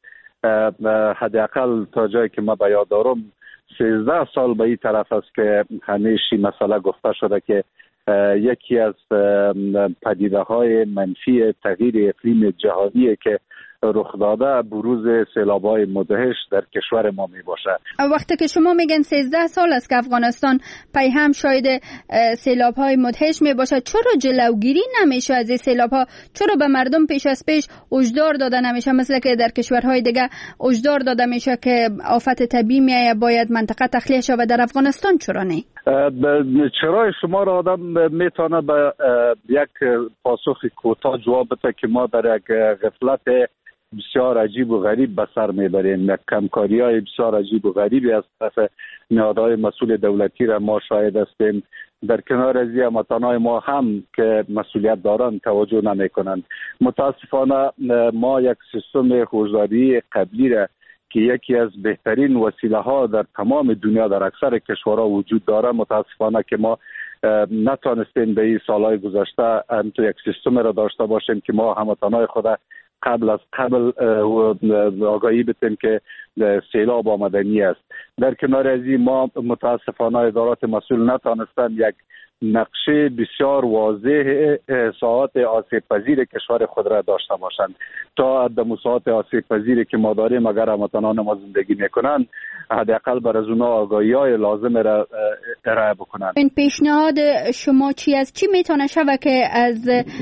حداقل تا جایی که ما به یاد دارم سیزده سال به این طرف است که همیشه مسئله گفته شده که یکی از پدیده های منفی تغییر اقلیم جهانی که رخ داده بروز سیلاب‌های مدهش در کشور ما می باشه. وقتی که شما میگن سیزده سال است که افغانستان پی هم شاید سیلاب‌های مدهش می باشه، چرا جلوگیری نمیشه از این سیلاب‌ها؟ چرا به مردم پیش از پیش هشدار داده نمیشه مثل که در کشورهای دیگه هشدار داده میشه که آفت طبیعی میایه باید منطقه تخلیه شود، در افغانستان چرا نه؟ چرا شما را آدم میتونه به یک پاسخ کوتاه جواب بده که ما در یک غفلت بسیار عجیب و غریب به سر میبریم. یک کمکاری های بسیار عجیب و غریبی از طرف نهادهای مسئول دولتی را ما شاهد هستیم. در کنار از این هموطنان ما هم که مسئولیت دارند توجه نمی کنند. متاسفانه ما یک سیستم هشداری قبلی را که یکی از بهترین وسیله ها در تمام دنیا در اکثر کشورها وجود داره، متاسفانه که ما نتونستیم به این سالهای گذشته همینطور یک سیستم را داشته باشیم که ما هموطنان خود قبل از قبل آگاهی بتیم که سیلاب آمدنی است. در کنار از این ما متاسفانه ادارات مسئول نتونستن یک نقشه بسیار واضح ساعات آسیب پذیر کشور خود را داشته باشند تا در ساعات آسیب پذیری که ما داریم اگر هموطنان ما زندگی میکنند حداقل بر از اونها آگاهی‌های لازم را ارائه بکنند. این پیشنهاد شما چی است؟ چی میتونه شود که از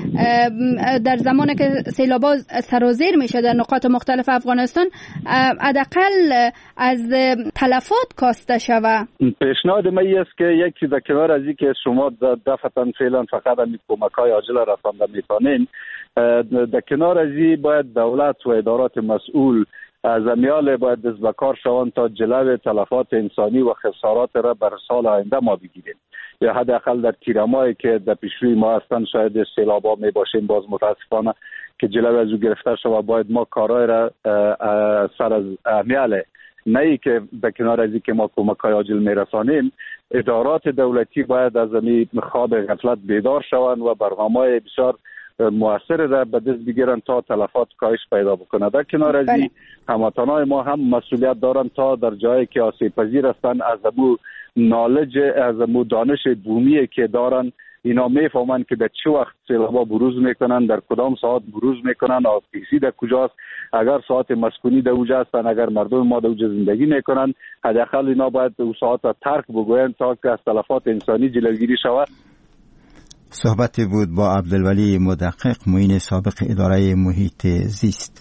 در زمانی که سیلاب‌ها سرازیر میشه در نقاط مختلف افغانستان حداقل از تلفات کاسته شود؟ پیشنهاد من است که یکی در کنار از این که شما دفعتاً فعلا فقط همین کمک‌های عاجل رسانده میتونین، در کنار از این باید دولت و ادارات مسئول از امیال باید دست به کار شوند تا جلوی تلفات انسانی و خسارات را بر سال آینده ما بگیریم. یا حداقل در تیرمایی که در پیشروی ما هستن شاید سیلابا می باشیم، باز متاسفانه که جلوی از او گرفته شود باید ما کارهای را سر از امیال نه ای که به کنار از که ما کمک‌های عاجل میرسانیم، ادارات دولتی باید از این خواب غفلت بیدار شوند و برنامه‌های بسیار مؤثر را به دست بگیرن تا تلفات کاهش پیدا بکنه. در کنار از این هموطنان ما هم مسئولیت دارن تا در جایی که آسیب پذیر هستند از امو نالج، از امو دانش بومی که دارن، اینا میفهمن که به چه وقت سیلابا بروز میکنن، در کدام ساعت بروز میکنن، آب کشی در کجاست، اگر ساعت مسکونی در اوجا هستن، اگر مردم ما در اوجا زندگی میکنن، حداقل اینا باید او ساعت را ترک بگوین تا که از تلفات انسانی جلوگیری شود. صحبتی بود با عبدالولی مدقق، معین سابق اداره محیط زیست.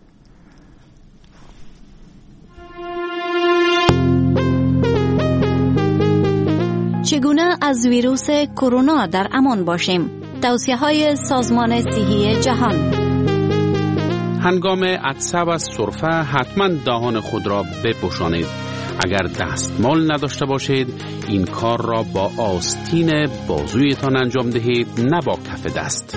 چگونه از ویروس کرونا در امان باشیم؟ توصیه‌های سازمان صحی جهان. هنگام عطسه و سرفه حتما دهان خود را بپوشانید. اگر دستمال نداشته باشید این کار را با آستین بازویتان انجام دهید، نه با کف دست.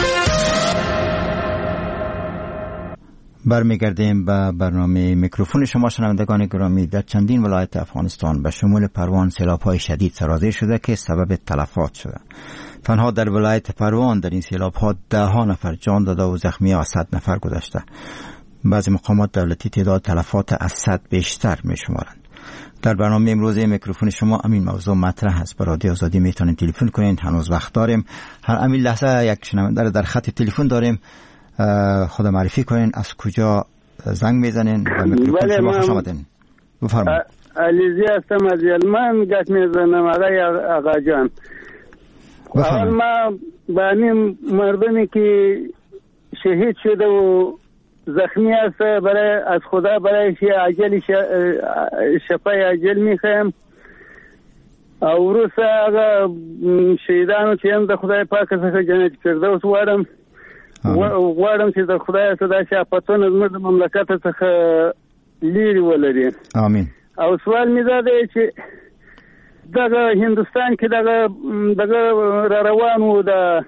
برمیگردیم به برنامه میکروفون شما شنوندگان گرامی. در چندین ولایت افغانستان به شمول پروان سیلاب‌های شدید سرازیر شده که سبب تلفات شده. تنها در ولایت پروان در این سیلاب‌ها ده ها نفر جان داده و زخمی ها صد نفر گذشته. بعضی مقامات دولتی تعداد تلفات از صد بیشتر می‌شمارند. در برنامه امروز میکروفون شما همین موضوع مطرح است. برای رادیو آزادی میتونید تلفن کنید، هنوز وقت داریم. هر همین لحظه یک شنونده در خط تلفن داریم. خود معرفی کنین، از کجا زنگ میزنین و میکروفون شما خوش آمدین. بفرمایید. علیزی هستم از یلمن، گت میزنم آقای آقا جان. اول ما بانیم مردمی که شهید شده و زخمی است برای از خدا برای عاجل شفای عاجل میخوایم. او روسا آقا شهیدانو چې هم د خدای پاک څخه جنت فردوس واړم غواړم چې د خدای څخه داسې آفتونه زموږ د مملکت څخه لیرې ولري. امین. او سوال مې دا دی چې دغه هندوستان کې دغه دغه را روان و د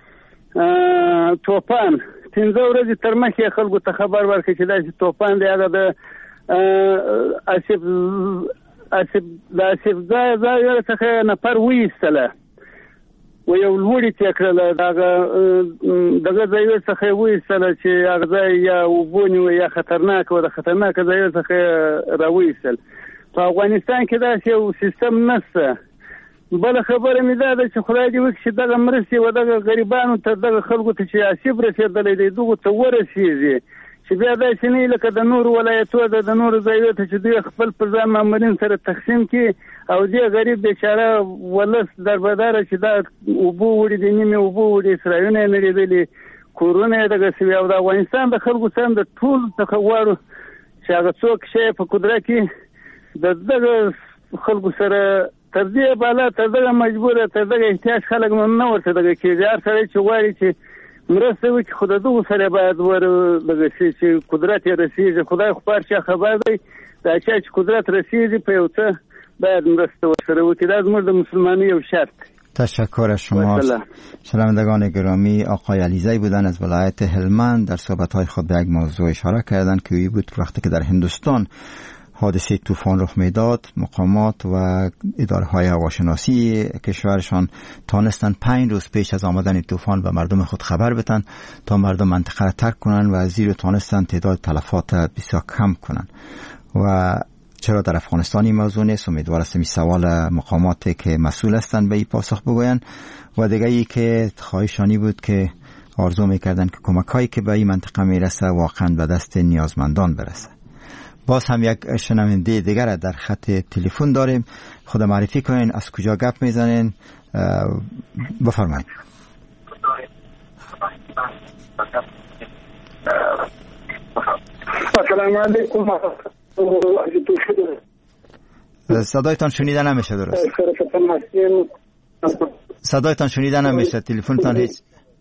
توپان پنځه ورځې تر مخکې خلکو ته خبر ورکړي چې داسې توپان دی، هغه د اسف اسف د اسف ځای ځای څخه نفر وایستله و یو لوړی تکړه دغه دغه ځای څخه وایستله چې هغه ځای یا وبونی و یا خطرناک و د خطرناک ځای څخه راوایستل. په افغانستان کې داسې یو سیستم نشته. بل خبره مې دا ده چې خدای دې وکړي چې دغه مرستې و دغه غریبانو ته دغه خلکو ته چې آسیب رسېدلی دی دغو ته ورسېږي، چې بیا داسې نه لکه د نورو ولایتو د نورو ځایونو ته چې دوی خپل پر ځان مامورین سره تقسیم کړي او دې غریب بیچاره ولس دربداره چې دا اوبه وړي دي، نیمې اوبه وړي، اسرایونه یې نړېدلي، کورونه یې دغه سوي. او د افغانستان د خلکو څخه د ټولو څخه غواړو چې هغه څوک شی په قدرت کې د دغه خلکو سره تر دې بالا تر دغه مجبوره تر دغه احتیاج خلک نه ورته دغه کېږي. هر سړی چې غواړي چې مرسته وکړي خو د دغو سره باید ور دغه شي چې قدرت یې رسېږي. خدای خو په هر چا خبر دی، دا چا چې قدرت رسېږي په یو څه باید مرسته ورسره وکړي. دا زموږ د مسلمانۍ یو شرط. تشکر از شما. شنوندگان گرامی، آقای علیزی بودن از ولایت هلمند. در صحبت‌های خود به یک موضوع اشاره کردند که این بود که وقتی که در هندوستان حادثه طوفان رخ میداد، مقامات و اداره های هواشناسی کشورشان توانستند پنج روز پیش از آمدن طوفان به مردم خود خبر بدن تا مردم منطقه را ترک کنند و زیر توانستند تعداد تلفات بسیار کم کنند. و چرا در افغانستان این موضوع نیست؟ امیدوار هستم این سوال مقاماتی که مسئول هستند به این پاسخ بگویند. و دیگه ای که خواهشانی بود که آرزو میکردند که کمک هایی که به این منطقه میرسه واقعا به دست نیازمندان برسه. باز هم یک شنونده دیگر در خط تلفن داریم. خود معرفی کنین، از کجا گپ میزنین؟ بفرمایید. سلام علیکم. صدایتان شنیده نمیشه درست. صدایتان شنیده نمیشه، تلفنتان هیچ.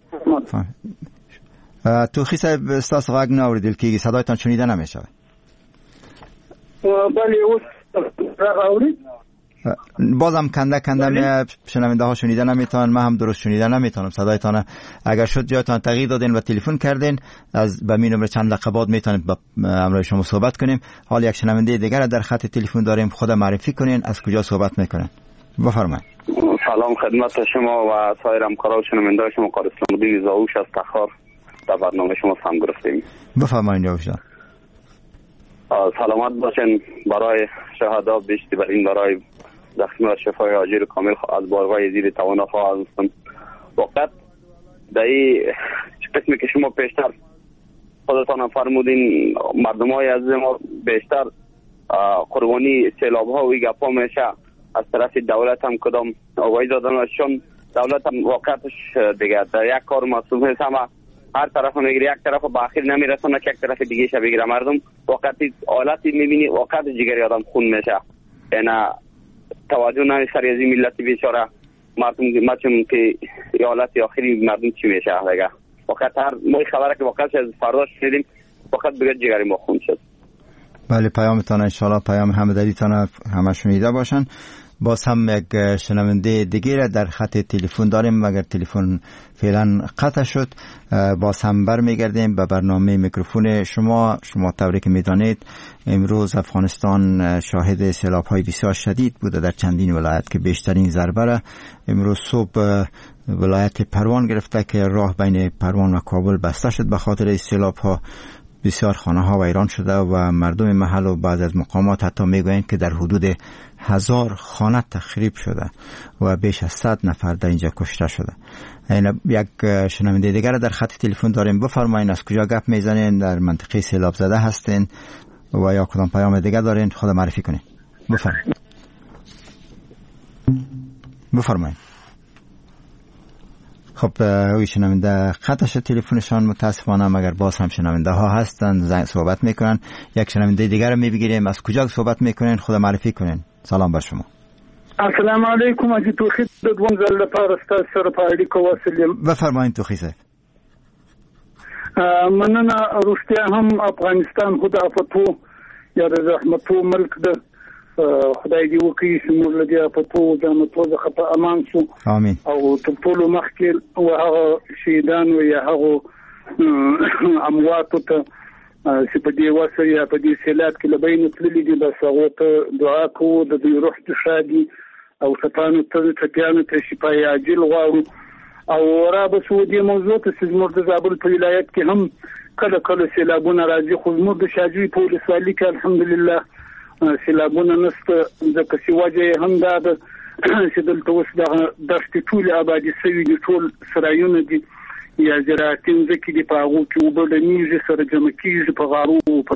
توخی صاحب استاس غږ نه اوریدل کیږي، صدایتان شنیده نمیشه. بله اوس راغوري. بازم کنده کنده شنونده ها شنیده نمیتونن، من هم درست شنیده نمیتونم صدایتان. اگر شد جایتان تغییر دادین و تلفن کردین از به می نمره چند دقیقه بعد میتونید با همراه شما صحبت کنیم. حال یک شنونده دیگر در خط تلفن داریم، خود معرفی کنین، از کجا صحبت میکنین؟ بفرمایید. سلام خدمت شما و سایر همکارا و شنونده شما. قاری اسلام الدین زاوش از تخار در برنامه شما سهم گرفتیم. بفرمایید زاوش جان. سلامت باشین. برای شهدا بیشتر برین برای زخمی و شفای عاجل کامل از بارگاه زیر توان خواهد هستم. وقت در این قسمی که شما پیشتر خودتان فرمودین مردم های از ما بیشتر قربانی سیلاب ها و گپا میشه از طرف دولت هم کدام آگاهی دادن، چون دولت هم واقعتش دیگه در یک کار مسئول هست، همه هر طرف میگیره، یک طرف به اخیر نمیرسونه که یک طرف دیگه شه بگیره. مردم وقتی حالتی میبینی وقت جگر آدم خون میشه، یعنی توجه نمی سر از این ملت بیچاره مردم مچم که حالت آخری مردم چی میشه دیگه. وقت هر موی خبره که وقت از فردا شنیدیم وقت بگه جگری ما خون شد. بله پیامتان انشالله پیام همدلیتان همه شنیده باشن. باز هم یک شنونده دیگه در خط تلفن داریم، مگر تلفن فعلا قطع شد. باز هم برمیگردیم به برنامه میکروفون شما. شما طوری که میدانید امروز افغانستان شاهد سیلاب های بسیار شدید بوده در چندین ولایت که بیشترین ضربه را امروز صبح ولایت پروان گرفته که راه بین پروان و کابل بسته شد به خاطر سیلاب ها. بسیار خانه ها ویران شده و مردم محل و بعض از مقامات حتی میگویند که در حدود هزار خانه تخریب شده و بیش از صد نفر در اینجا کشته شده. این یک شنونده دیگر در خط تلفن داریم. بفرمایید از کجا گپ میزنین؟ در منطقه سیلاب زده هستین و یا کدام پیام دیگر دارین؟ خود معرفی کنین. بفرمایید. بفرمایید. خب اوی شنونده خطش تلفنشان متاسفانه مگر باز هم شنونده ها هستن زنگ صحبت میکنن. یک شنونده دیگر رو میبگیریم. از کجا صحبت میکنین؟ خود معرفی کنین. سلام بر شما. السلام علیکم. اجی توخی دوم زل پارستا سر پایلی کو واسلیم. بفرمایید توخی صاحب. مننا روستیا هم افغانستان خدا فتو یا رحمتو ملک ده خدای دې وکړي چې موږ له دې افتو د مطلب څخه په امان شو. امين. او تر ټولو مخکې هغه شهیدان و یا هغه امواتو ته چې په دې وسه یا په دې سیلاب کې لبین تللي دي بس هغه ته دعا کوو د دوی روح ته شادي او ستانو ته ټپیانو ته شفای عاجل غواړو. او را به سو دې موضوع ته چې موږ د زابل په ولایت کې هم کله کله سیلابونه راځي، خو موږ د شاجوی په ولسوالۍ کې الحمدلله سیلابونه نشته. ځکه چې وجه هم دا ده چې دلته اوس دغه دښتې ټولې آبادي شوي دي، ټول سرایونه دي یا زراعتي ځمکې دي، په هغو کې اوبه ډنېږي سره جمع کېږي په غارو په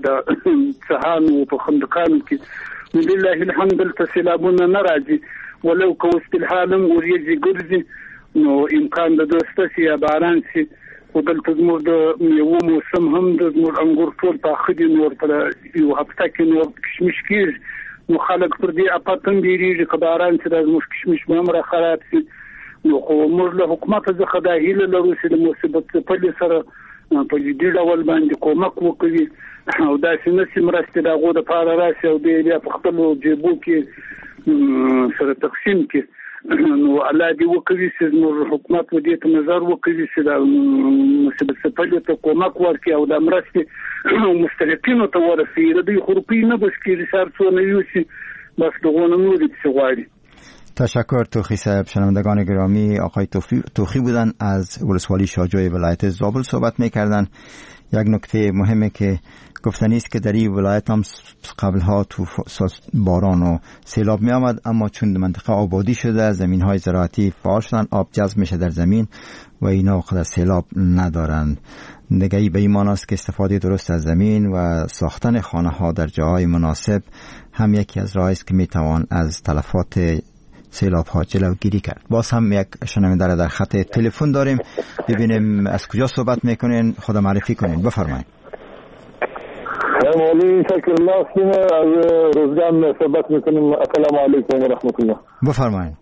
څهانو په خندقانو کې. لله الحمد دلته سیلابونه نه راځي، ولو که اوس فلحال هم وریځې ګرځي نو امکان د دوسته سي یا باران سي. خو دلته زموږ د میوو موسم هم د زموږ انګور ټول پاخه دي، نور په یو هفته کې نور کشمش کېږي نو خلک پر دې اپات هم ډېرېږي که باران سي دا زموږ کشمش به هم راخراب سي. نو خو موږ له حکومته څخه دا هیله لرو چې د مصیبت څپلې سره په جدي ډول باندې کومک وکړي او داسې نسي مرستې د هغو دپاره راسي او دوی بیا په خپلو جیبو کې سره تقسیم کړي. نو الله دې وکړي چې زموږ حکومت و دې ته نظر وکړي چې دا مصیبت څپلې ته کومک ورکړي او دا مرستې مستحقینو ته ورسوي. د دوی خو روپۍ نه بس کېږي چې هر څونه یوسي بس دغو نه نورې پسې غواړي. تشکر توخی صاحب. شنوندگان گرامی، آقای توخی بودن از ولسوالی شاجوی ولایت زابل صحبت میکردن. یک نکته مهمه که گفتنی است که در این ولایت هم قبلها تو باران و سیلاب می آمد، اما چون منطقه آبادی شده زمین های زراعتی فعال شدن، آب جذب میشه در زمین و اینا وقت سیلاب ندارند. نگهی به ایمان است که استفاده درست از زمین و ساختن خانه ها در جاهای مناسب هم یکی از راهی است که می توان از تلفات سیلاب ها جلوگیری کرد. باز هم یک شنونده در خط تلفن داریم، ببینیم از کجا صحبت میکنین، خدا معرفی کنین. بفرمایید. مولی شکر الله سینه از روزگان صحبت میکنیم. السلام علیکم و رحمت الله. بفرمایید.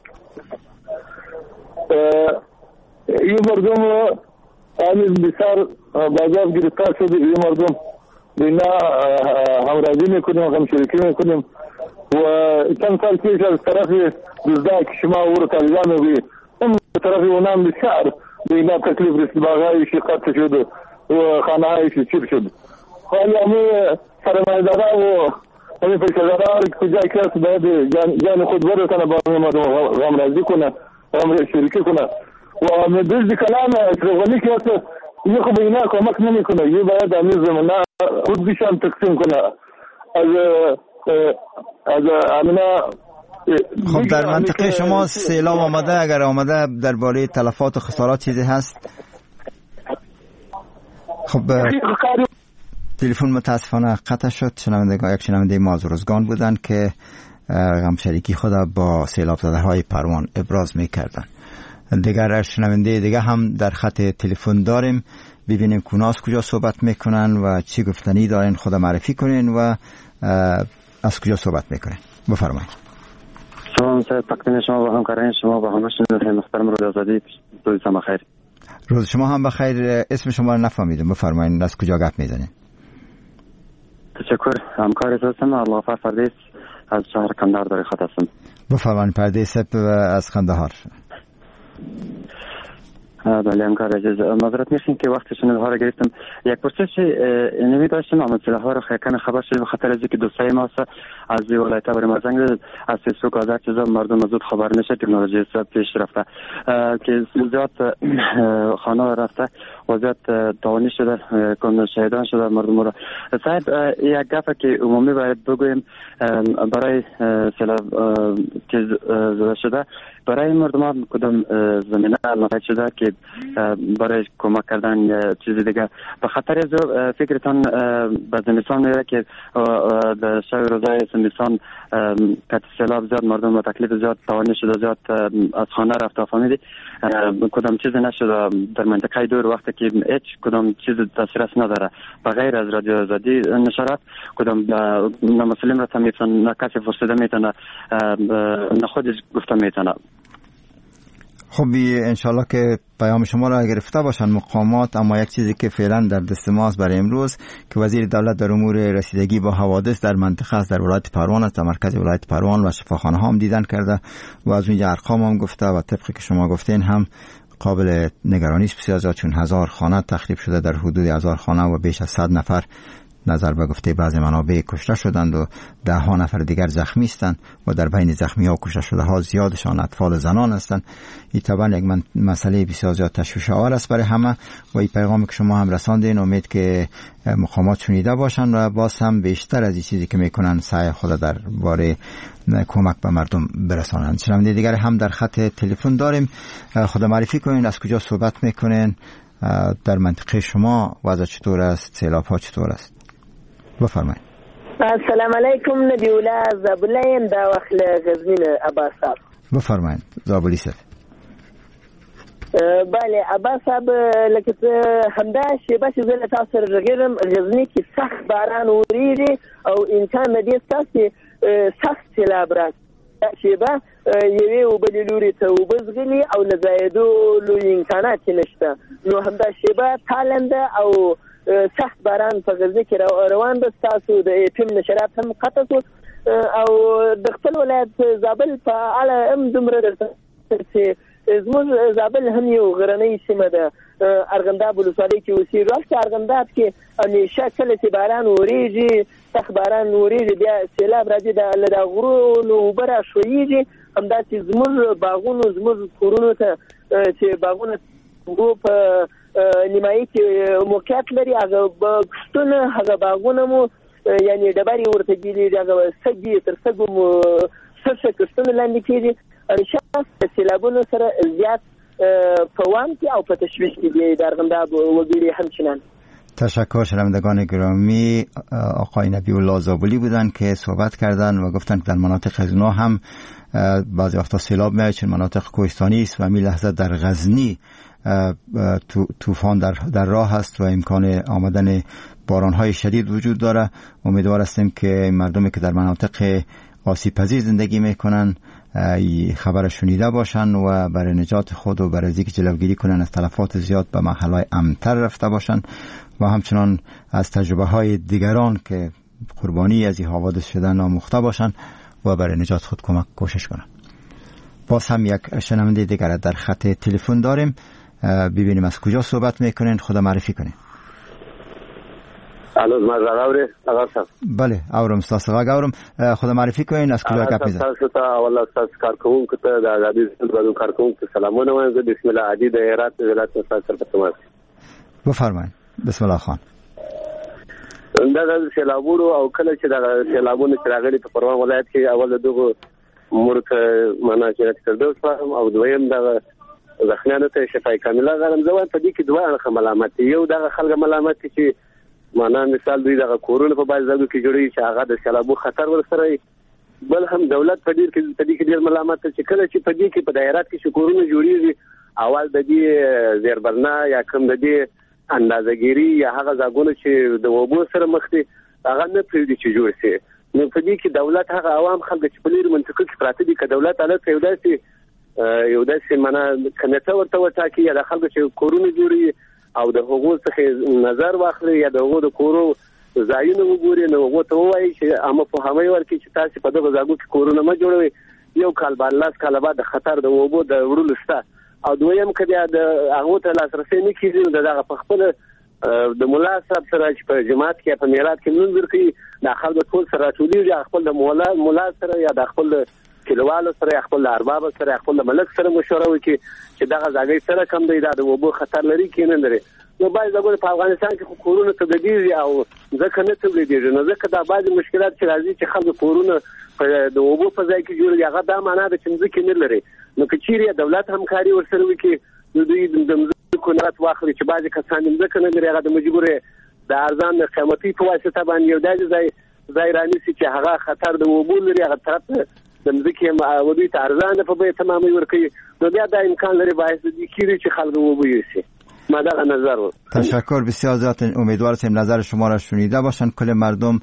این مردم آمیز بسیار بازار گرفتار شده، این مردم بینا همراهی میکنیم، همشرکی میکنیم و چند سال پیش از طرف دزدک شما او رو طالبان بی اون طرف اونام بسیار به اینا تکلیف رسید، باغایشی قطع شد و خانه هایشی چیپ شد. حالی همی سرمایه داره و همی پیشگرار کجای کس باید جان, جان خود برسانه با همی مردم غم رازی کنه، غم شرکی کنه و همی دزد کلام اشرفانی که هست یه خوب اینا کمک نمی کنه. یه باید همی زمانه خود بیشان تقسیم کنه از از امینا. خب در منطقه شما سیلاب آمده؟ اگر آمده درباره تلفات و خسارات چیزی هست؟ خب تلفن متاسفانه قطع شد. شنوندگان یک شنونده ما از روزگان بودن که غم شریکی خود با سیلاب زده های پروان ابراز میکردن. دیگر شنونده دیگه هم در خط تلفن داریم، ببینیم کناس کجا صحبت میکنن و چی گفتنی دارین، خود معرفی کنین و از کجا صحبت میکنین. بفرمایید. سلام سید، تقدیم شما و همکاران شما و همه شنوندگان محترم رادیو آزادی، روزتان بخیر. روز شما هم بخیر. اسم شما رو نفهمیدم، بفرمایید از کجا گپ میزنین؟ تشکر. همکار هستم الله فر پردیس از شهر کندهار در خط هستم. بفرمایید پردیس از کندهار. بله همکار عزیز، معذرت میخوایم که وقت شنونده ها را گرفتم. یک پرسش نمی داشتم اما مسئله ها را خیلی خبر شد به خاطر از اینکه دوستای ما از ولایت برای ما زنگ زد از فیسبوک از هر چیزا مردم زود خبر نشه، تکنولوژی پیش رفته که زیاد خانه رفته و زیاد داوانی شده، کن شهیدان شده مردم را. صاحب یک گفته که عمومی باید بگویم برای سیلاب که زده شده برای مردم کدام زمینه علامت شده که برای کمک کردن چیز دیگه. به خاطر از فکرتان به زمستان میره که در شب روزای زمستان که سیلاب زیاد مردم با تکلیف زیاد توانی شده، زیاد از خانه رفته فهمیدی کدام چیز نشده در منطقه دور وقتی که هیچ کدام چیز دسترس نداره بغیر از رادیو آزادی نشرات کدام مسلم را میتونه نه کسی فرستاده میتونه نه خودش گفته میتونه. خب انشالله که پیام شما را گرفته باشن مقامات. اما یک چیزی که فعلا در دست ماست برای امروز که وزیر دولت در امور رسیدگی با حوادث در منطقه است، در ولایت پروان است، در مرکز ولایت پروان و شفاخانه ها هم دیدن کرده و از اونجا ارقام هم گفته و طبق که شما گفتین هم قابل نگرانی است بسیار زیاد، چون هزار خانه تخریب شده، در حدود هزار خانه و بیش از صد نفر نظر به گفته بعض منابع کشته شدند و ده ها نفر دیگر زخمی هستند و در بین زخمی ها کشته شده ها زیادشان اطفال زنان هستند. این طبعا یک مسئله بسیار زیاد تشویش آور است برای همه و این پیغامی که شما هم رساندین امید که مقامات شنیده باشن و باز هم بیشتر از این چیزی که میکنن سعی خود در باره کمک به مردم برسانند. شنونده دیگر هم در خط تلفن داریم، خود معرفی کنین، از کجا صحبت میکنین، در منطقه شما وضع چطور است، سیلاب ها چطور است؟ بفرمایید. السلام علیکم، نبیولا زابلین دا وخل غزنین عباساب. بفرمایید زابلی صاحب. بله عباساب لکه همدا شیبه چې زه تاسو سره رغیرم غزنی کې سخت باران وریږي او امکان لري چې سخت سیلاب راشي. شیبه یوې وبلې لوري ته اوبه ځغلي او له ځایېدو لوی امکانات نشته. نو همدا شیبه تالنده او سخت باران په غزنی کې روان ده. تاسو د اپم نشرات هم قطع شو او د خپل ولایت زابل په اړه هم دومره درته چې زموږ زابل هم یو غرنۍ سیمه ده، ارغنداب ولسوالۍ کې اوسېږو. هلته ارغنداب کې همیشه کله چې باران وریږي، سخت باران وریږي، بیا سیلاب راځي، له د غرونو اوبه راښویېږي. همداسې زموږ باغونو زموږ کورونو ته چې باغونه په نیمایي کې موقعیت لري، هغه کښتونه هغه باغونه مو یعنې ډبرې ورته ګیلېږي، هغه سږي تر سږو مو سرشه کښتونه لاندې کېږي. همیشه د سیلابونو سره زیات په وام کې او په تشویش کې دي د ارغنداب وګړي همچنان. تشکر. شنوندگان گرامی، آقای نبی الله زابلی بودن که صحبت کردن و گفتن که در مناطق از اونا هم بعضی وقتا سیلاب میاد، چون مناطق کوهستانی است و همین لحظه در غزنی طوفان در, در راه است و امکان آمدن باران‌های شدید وجود داره. امیدوار هستیم که مردمی که در مناطق آسیب پذیر زندگی میکنن خبر شنیده باشن و برای نجات خود و برای اینکه جلوگیری کنن از تلفات زیاد به محلهای امن‌تر رفته باشن و همچنان از تجربه های دیگران که قربانی از این حوادث شدن آموخته باشن و برای نجات خود کمک کوشش کنند. باز هم یک شنونده دیگر در خط تلفن داریم. ببینیم از کجا صحبت میکنین، خدا معرفی کنین. الو مزرعه آقا صاحب. بله اورم استاد آقا اورم خدا معرفی کنین، از کجا گپ میزنید؟ تاسو ته اول استاد کارکوم کته د آزادی د کارکوم ته سلامونه وایم. بسم الله عادی د هرات ولایت استاد سره تماس. بفرمایئ. بسم الله خان. دا د سیلابونو او کله چې د سیلابونو چې راغلي په پروان ولایت کې اول دغه مرته معنا چې تکړه او دویم د ځخنانه ته شفای کامله غواړم. زه وایم په دې کې دوه ملامت یو د خلک ملامت چې معنا مثال دوی د کورونو په باز ځای کې جوړي چې هغه د سیلابو خطر ورسره، بل هم دولت په دې کې په دې کې ډیر ملامت چې کله چې په دې کې په دایرات کې شکورونه جوړیږي اول د دې زیربرنا یا کوم د دې اندازګيري یا هغه ځاګونه چې د وبو سره مخ دي هغه نه پریږدي چې جوړ شي. نو په دې کې دولت هغه عوام خلک چې په لیر منطقه کې پراته دي ک دولت الګ یو داسې یو داسې معنا کنيته ورته وټاکي یا د خلک چې کورونه جوړي او د حقوق څخه نظر واخلي یا د حقوق د کورو ځایونه وګوري. نو هغه ته وایي چې امه په همي ورکې چې تاسو په دغه ځاګو کې کورونه ما جوړوي، یو کال بعد لاس کال بعد د خطر د وبو د وړلو شته او دویم کله د هغه ته لاسرسي نه کیږي دغه په خپل د مولا صاحب سره چې په جماعت کې په میلاد کې نن ورکي د خلکو ټول سره ټولې خپل د مولا مولا سره یا د خپل کلیوالو سره خپل ارباب سره خپل ملک سره مشوره وکړي چې دغه ځای سره کم دی د وبو خطر لري کې نه لري. نو باید دغه په افغانستان کې کورونه تبدیل او ځکه نه تبدیل نه ځکه دا بعض مشکلات چې راځي چې خلک کورونه د وبو په ځای کې جوړي هغه دا معنا ده چې ځکه نه لري. نو کچيري دولت همکاري ورسره وکړي نو دوی د ځمکو نه واخلي چې بعضی کسان ځکه نه لري هغه د مجبورې د ارزان قیمتي په واسطه باندې یو ځای ځای رانیسي چې هغه خطر د وبو لري هغه طرف د ځمکې ودی ته ارزان په به تمامي ورکړي. نو بیا دا امکان لري باعث دي چې خلک وبو یوسي. مدار نظر و. تشکر بسیار زیاد. امیدوار هستیم نظر شما را شنیده باشند کل مردم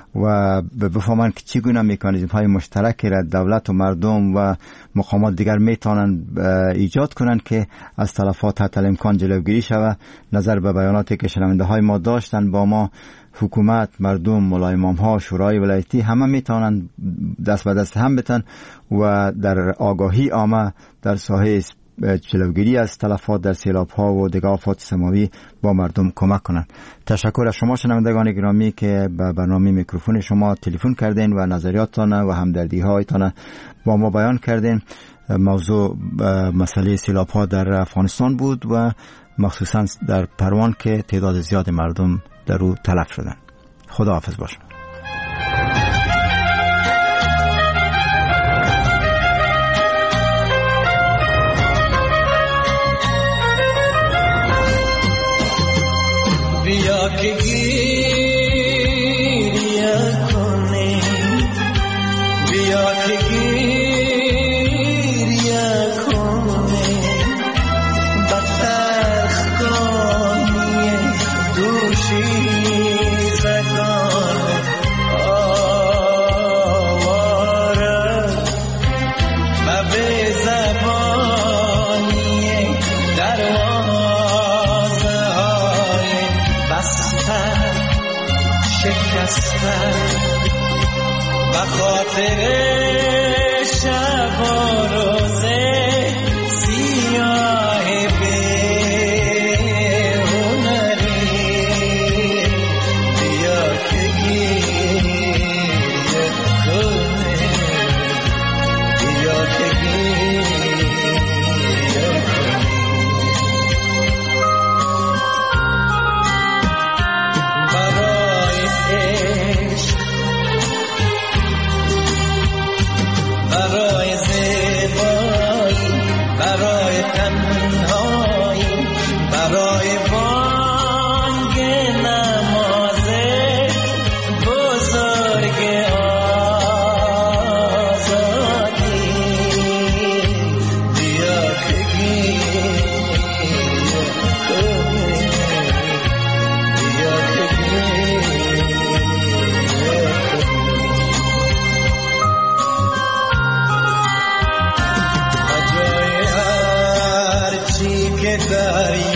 و بفهمند که چگونه مکانیزم های مشترکی را دولت و مردم و مقامات دیگر میتونند ایجاد کنند که از تلفات حتی الامکان جلوگیری شود. نظر به بیاناتی که شنونده های ما داشتند با ما حکومت، مردم، مولای امام ها، شورای ولایتی همه میتونند دست به دست هم بتن و در آگاهی عامه در ساحه جلوگیری از تلفات در سیلاب ها و دیگر آفات سماوی با مردم کمک کنند. تشکر از شما شنوندگان گرامی که به برنامه میکروفون شما تلفن کردین و نظریاتتان و همدردی هایتان با ما بیان کردین. موضوع مسئله سیلاب ها در افغانستان بود و مخصوصا در پروان که تعداد زیاد مردم در او تلف شدند. خدا حافظ باشم. بیا که گریه کنی، بیا که گریه کنی، بطرخ کنی دوشی زگان آواره و به زبانی دروازه های شکستن و خاطر شب و روزه سیاه بی‌هنری بیا که گریه کنی، بیا که گریه کنی. برای زیبایی، برای تنهایی، برای بانگ نماز بزرگ آزادی بیا که گریه کنی، بیا که گریه کنی. جای هر چی که داری